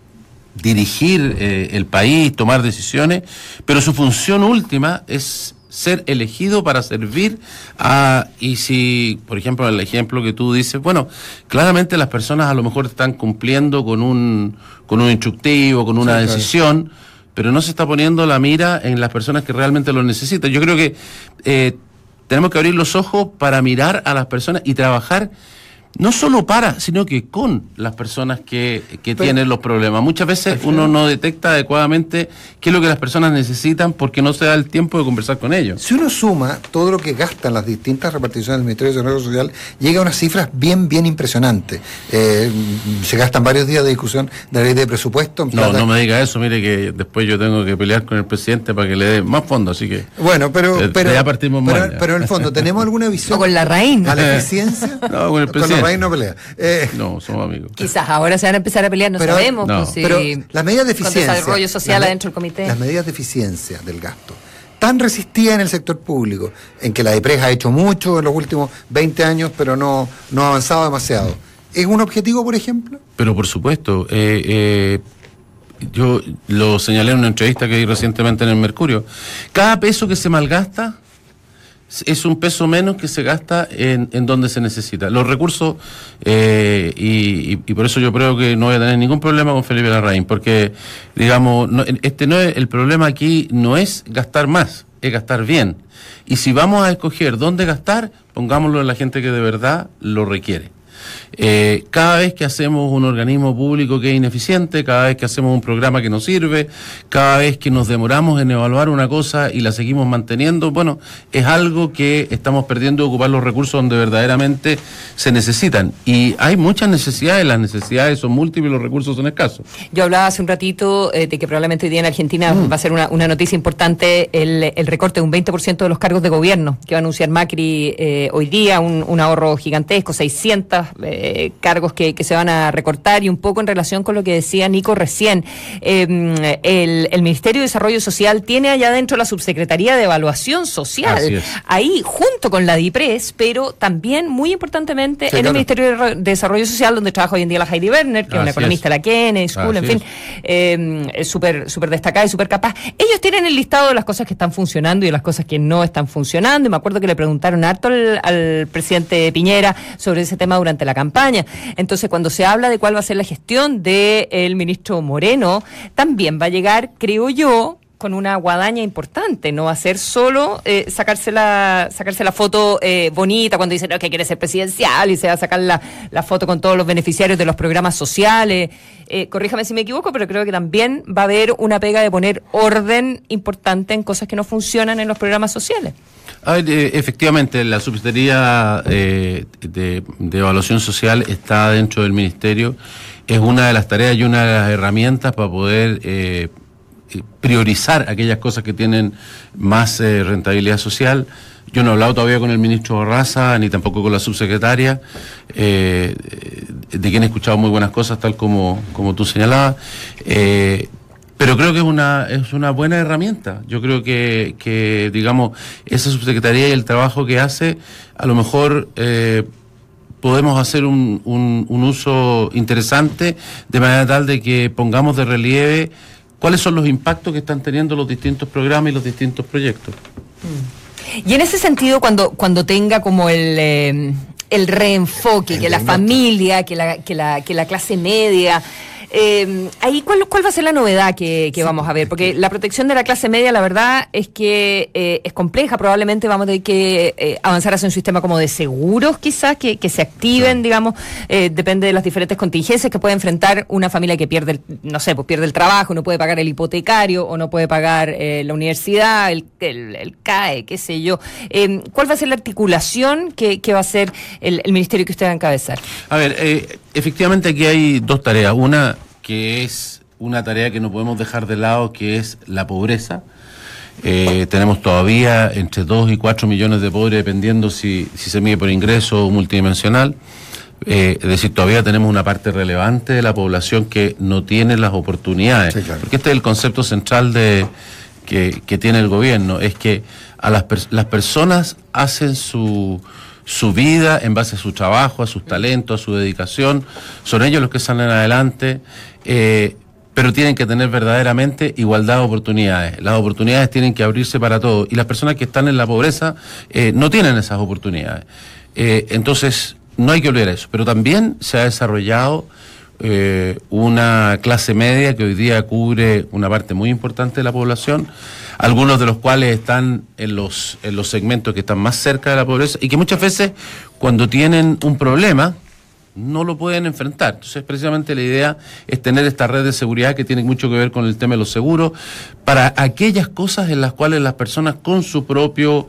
dirigir eh, el país, tomar decisiones, pero su función última es ser elegido para servir a, y si, por ejemplo, el ejemplo que tú dices, bueno, claramente las personas a lo mejor están cumpliendo con un, con un instructivo, con una sí, decisión, claro, pero no se está poniendo la mira en las personas que realmente lo necesitan. Yo creo que eh, tenemos que abrir los ojos para mirar a las personas y trabajar no solo para, sino que con las personas que, que Pero, tienen los problemas. Muchas veces uno no detecta adecuadamente qué es lo que las personas necesitan porque no se da el tiempo de conversar con ellos. Si uno suma todo lo que gastan las distintas reparticiones del Ministerio de Desarrollo Social, llega a unas cifras bien, bien impresionantes. Eh, se gastan varios días de discusión de la ley de presupuesto. No, plata. No me diga eso, mire que después yo tengo que pelear con el presidente para que le dé más fondos, así que... Bueno, pero... De, pero, ya partimos pero, mal, pero en el fondo, ¿tenemos alguna visión? O con la raíz. ¿A la eficiencia? No, con el presidente. Con la raíz no pelea. Eh, no, somos amigos. Quizás ahora se van a empezar a pelear, no pero, sabemos. No. Pues, sí, pero las medidas de eficiencia... Con desarrollo social la, adentro del comité. Las medidas de eficiencia del gasto, tan resistidas en el sector público, en que la DEPRES ha hecho mucho en los últimos veinte años, pero no, no ha avanzado demasiado. ¿Es un objetivo, por ejemplo? Pero por supuesto. Eh, eh, yo lo señalé en una entrevista que di recientemente en el Mercurio. Cada peso que se malgasta es un peso menos que se gasta en, en donde se necesita. Los recursos, eh, y, y, y por eso yo creo que no voy a tener ningún problema con Felipe Larraín, porque, digamos, no, este no es, el problema aquí no es gastar más, es gastar bien. Y si vamos a escoger dónde gastar, pongámoslo en la gente que de verdad lo requiere. Eh, cada vez que hacemos un organismo público que es ineficiente, cada vez que hacemos un programa que no sirve, cada vez que nos demoramos en evaluar una cosa y la seguimos manteniendo, bueno, es algo que estamos perdiendo de ocupar los recursos donde verdaderamente se necesitan. Y hay muchas necesidades, las necesidades son múltiples, los recursos son escasos. Yo hablaba hace un ratito eh, de que probablemente hoy día en Argentina mm. va a ser una, una noticia importante el, el recorte de un veinte por ciento de los cargos de gobierno que va a anunciar Macri eh, hoy día, un, un ahorro gigantesco, seiscientos eh, cargos que, que se van a recortar, y un poco en relación con lo que decía Nico recién. Eh, el, el Ministerio de Desarrollo Social tiene allá adentro la Subsecretaría de Evaluación Social, ahí junto con la DIPRES, pero también muy importantemente sí, en claro. el Ministerio de Desarrollo Social, donde trabaja hoy en día la Heidi Werner, que Así es una economista de la Kennedy School, Así en fin, eh, es súper súper destacada y súper capaz. Ellos tienen el listado de las cosas que están funcionando y de las cosas que no están funcionando, y me acuerdo que le preguntaron harto al, al presidente Piñera sobre ese tema durante la campaña. Entonces, cuando se habla de cuál va a ser la gestión del ministro Moreno, también va a llegar, creo yo, con una guadaña importante. No va a ser solo eh, sacarse la sacarse la foto eh, bonita cuando dicen no, que quiere ser presidencial, y se va a sacar la, la foto con todos los beneficiarios de los programas sociales. Eh, corríjame si me equivoco, pero creo que también va a haber una pega de poner orden importante en cosas que no funcionan en los programas sociales. A ver, eh, efectivamente, la Subsecretaría eh, de, de Evaluación Social está dentro del Ministerio. Es una de las tareas y una de las herramientas para poder eh, priorizar aquellas cosas que tienen más eh, rentabilidad social. Yo no he hablado todavía con el ministro Barraza, ni tampoco con la subsecretaria, eh, de quien he escuchado muy buenas cosas, tal como, como tú señalabas. Eh, Pero creo que es una es una buena herramienta. Yo creo que, que digamos, esa subsecretaría y el trabajo que hace, a lo mejor eh, podemos hacer un, un, un uso interesante, de manera tal de que pongamos de relieve cuáles son los impactos que están teniendo los distintos programas y los distintos proyectos. Y en ese sentido, cuando cuando tenga como el... Eh, el reenfoque, el que la familia, que la, que la, que la clase media... Eh, ahí, ¿cuál, ¿cuál va a ser la novedad que, que sí, vamos a ver? Porque la protección de la clase media, la verdad, es que eh, es compleja. Probablemente vamos a tener que eh, avanzar hacia un sistema como de seguros, quizás, que, que se activen, sí. digamos, eh, depende de las diferentes contingencias que puede enfrentar una familia que pierde, el, no sé, pues pierde el trabajo, no puede pagar el hipotecario, o no puede pagar eh, la universidad, el, el, el C A E, qué sé yo. Eh, ¿Cuál va a ser la articulación que, que va a hacer el, el ministerio que usted va a encabezar? A ver, eh, efectivamente aquí hay dos tareas. Una, que es una tarea que no podemos dejar de lado, que es la pobreza. Eh, tenemos todavía entre dos y cuatro millones de pobres, dependiendo si, si se mide por ingreso o multidimensional. Eh, es decir, todavía tenemos una parte relevante de la población que no tiene las oportunidades. Sí, claro. Porque este es el concepto central de que, que tiene el gobierno, es que a las, las personas hacen su... su vida en base a su trabajo, a sus talentos, a su dedicación. Son ellos los que salen adelante, eh, pero tienen que tener verdaderamente igualdad de oportunidades. Las oportunidades tienen que abrirse para todos, y las personas que están en la pobreza eh, no tienen esas oportunidades. Eh, entonces, no hay que olvidar eso. Pero también se ha desarrollado eh, una clase media que hoy día cubre una parte muy importante de la población, algunos de los cuales están en los en los segmentos que están más cerca de la pobreza, y que muchas veces, cuando tienen un problema, no lo pueden enfrentar. Entonces, precisamente la idea es tener esta red de seguridad que tiene mucho que ver con el tema de los seguros, para aquellas cosas en las cuales las personas, con su propio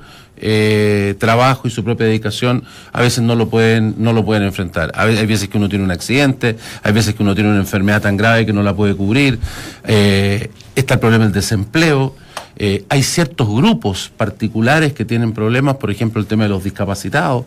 eh, trabajo y su propia dedicación, a veces no lo pueden no lo pueden enfrentar. A veces, hay veces que uno tiene un accidente, hay veces que uno tiene una enfermedad tan grave que no la puede cubrir, eh, está el problema del desempleo. Eh, hay ciertos grupos particulares que tienen problemas, por ejemplo el tema de los discapacitados.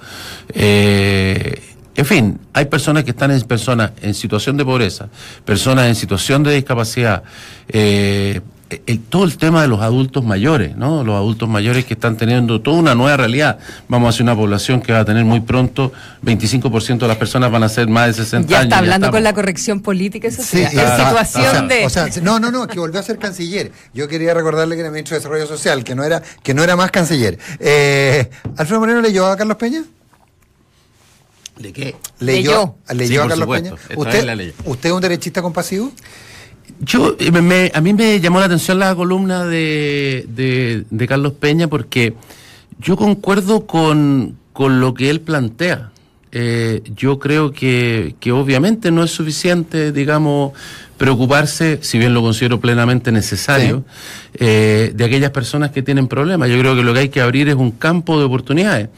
Eh, en fin, hay personas que están en personas en situación de pobreza, personas en situación de discapacidad, eh, el, todo el tema de los adultos mayores, ¿no? Los adultos mayores que están teniendo toda una nueva realidad. Vamos a hacer una población que va a tener muy pronto, veinticinco por ciento de las personas van a ser más de sesenta ya años. Está hablando ya con la corrección política, eso sí, sí, en ah, situación o sea, de... O sea, no, no, no, que volvió a ser canciller. Yo quería recordarle que era ministro de Desarrollo Social, que no era, que no era más canciller. Eh, ¿Alfredo Moreno leyó a Carlos Peña? ¿De qué? ¿Leyó, leyó. ¿leyó sí, a Carlos supuesto. Peña? Esta ¿Usted, vez la leyó. ¿Usted es un derechista compasivo? Yo, me, a mí me llamó la atención la columna de, de, de Carlos Peña porque yo concuerdo con, con lo que él plantea. Eh, yo creo que, que obviamente no es suficiente, digamos, preocuparse, si bien lo considero plenamente necesario, sí. eh, de aquellas personas que tienen problemas. Yo creo que lo que hay que abrir es un campo de oportunidades.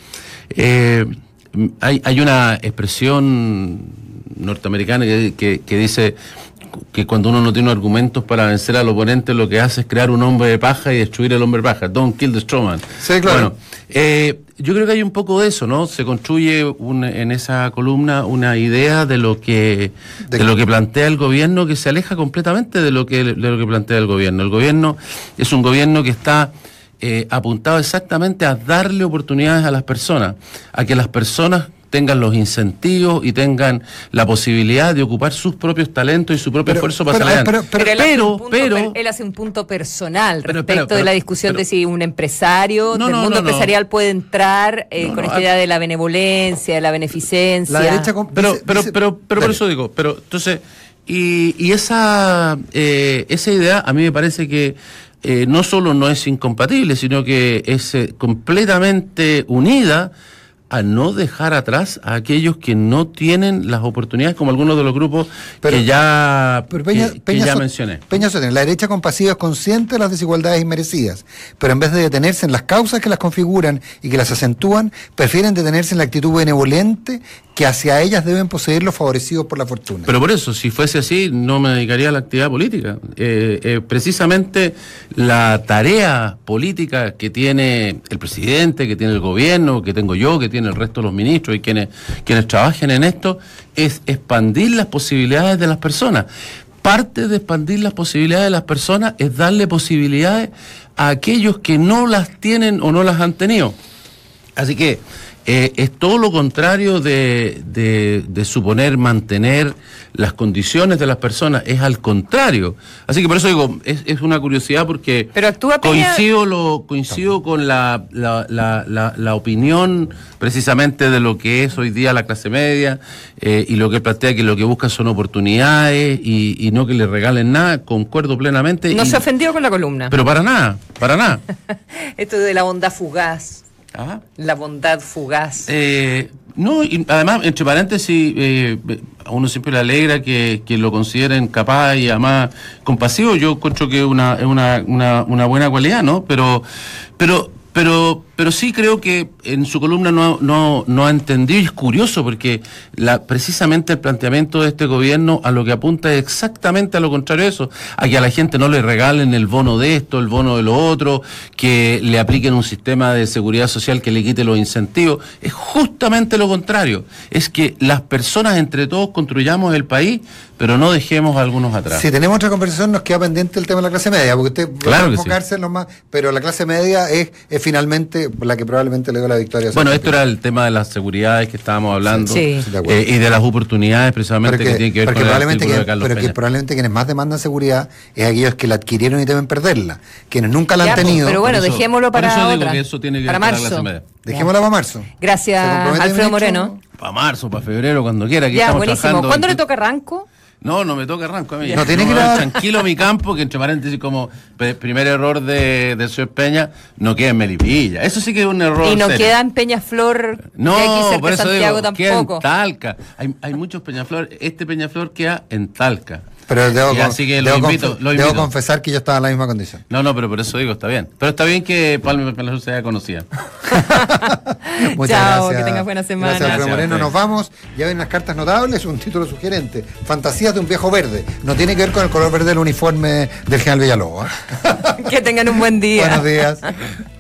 Eh, hay, hay una expresión norteamericana que, que, que dice que cuando uno no tiene argumentos para vencer al oponente, lo que hace es crear un hombre de paja y destruir el hombre de paja. Don't kill the straw man. Sí, claro. Bueno, eh, yo creo que hay un poco de eso, ¿no? Se construye un, en esa columna una idea de lo que de, de lo que plantea el gobierno que se aleja completamente de lo que de lo que plantea el gobierno. El gobierno es un gobierno que está eh, apuntado exactamente a darle oportunidades a las personas, a que las personas tengan los incentivos y tengan la posibilidad de ocupar sus propios talentos y su propio pero, esfuerzo para salir. Pero, pero, pero, él, pero, hace pero él hace un punto personal pero, respecto pero, pero, de la discusión pero, de si un empresario no, del no, mundo no, empresarial no. puede entrar eh, no, con no, esta idea de la benevolencia, de la beneficencia. La derecha con, pero, dice, pero, dice, pero, pero por eso digo, pero entonces, y, y esa, eh, esa idea a mí me parece que eh, no solo no es incompatible, sino que es eh, completamente unida a no dejar atrás a aquellos que no tienen las oportunidades, como algunos de los grupos pero, que ya, pero Peña, que, Peña que ya so, mencioné. Peña Soten, la derecha compasiva es consciente de las desigualdades inmerecidas, pero en vez de detenerse en las causas que las configuran y que las acentúan, prefieren detenerse en la actitud benevolente que hacia ellas deben poseer los favorecidos por la fortuna. Pero por eso, si fuese así, no me dedicaría a la actividad política. Eh, eh, precisamente la tarea política que tiene el presidente, que tiene el gobierno, que tengo yo, que tiene el resto de los ministros y quienes, quienes trabajen en esto, es expandir las posibilidades de las personas. Parte de expandir las posibilidades de las personas es darle posibilidades a aquellos que no las tienen o no las han tenido. Así que Eh, es todo lo contrario de, de, de suponer mantener las condiciones de las personas, es al contrario. Así que por eso digo, es, es una curiosidad porque Pero actúa coincido lo coincido con la, la, la, la, la opinión precisamente de lo que es hoy día la clase media eh, y lo que plantea que lo que busca son oportunidades y, y no que le regalen nada, concuerdo plenamente. No y, se ofendió con la columna. Pero para nada, para nada. Esto de la bondad fugaz. Ajá. La bondad fugaz. Eh, no, y además, entre paréntesis, eh, a uno siempre le alegra que, que lo consideren capaz y además compasivo. Yo encuentro que una, es una, una, una buena cualidad, ¿no? Pero, pero, pero, pero sí creo que en su columna no, no, no ha entendido, y es curioso porque la, precisamente el planteamiento de este gobierno a lo que apunta es exactamente a lo contrario de eso, a que a la gente no le regalen el bono de esto, el bono de lo otro, que le apliquen un sistema de seguridad social que le quite los incentivos. Es justamente lo contrario, es que las personas entre todos construyamos el país, pero no dejemos a algunos atrás. Si tenemos otra conversación nos queda pendiente el tema de la clase media, porque usted claro va a enfocarse sí. en lo más, pero la clase media es, es finalmente la que probablemente le dio la victoria. Bueno, esto era el tema de las seguridades que estábamos hablando sí. Sí, eh, y de las oportunidades precisamente que, que tienen que ver con el artículo que, de Carlos Pero Peña. que probablemente quienes más demandan seguridad es aquellos que la adquirieron y deben perderla, quienes nunca la ya, han tenido. Pero bueno, eso, dejémoslo para por eso otra. Digo que eso tiene que para ver marzo. Con la clase media. Dejémosla para marzo. Gracias, Alfredo Moreno. Para marzo, para febrero, cuando quiera. Que ya, estamos buenísimo. trabajando. ¿Cuándo le toca Ranco? No, no me toca arranco a mí. No tiene no, que ir a... tranquilo mi campo, que entre paréntesis como primer error de, de señor Peña, no queda en Melipilla. Eso sí que es un error. Y no serio. queda en Peñaflor, no, que aquí cerca por eso de Santiago digo, tampoco. Queda en Talca. Hay, hay muchos Peñaflor. Este Peñaflor queda en Talca. Pero debo, y así que lo debo, invito, conf- lo invito. debo confesar que yo estaba en la misma condición. No, no, pero por eso digo, está bien. Pero está bien que Palma Peñaflor sea conocida. Muchas Chao, gracias. que tengas buena semana. Gracias, Alfredo Gracias, Moreno. Nos vamos. Ya ven las cartas notables, un título sugerente. Fantasías de un viejo verde. No tiene que ver con el color verde del uniforme del general Villalobos. ¿eh? Que tengan un buen día. Buenos días.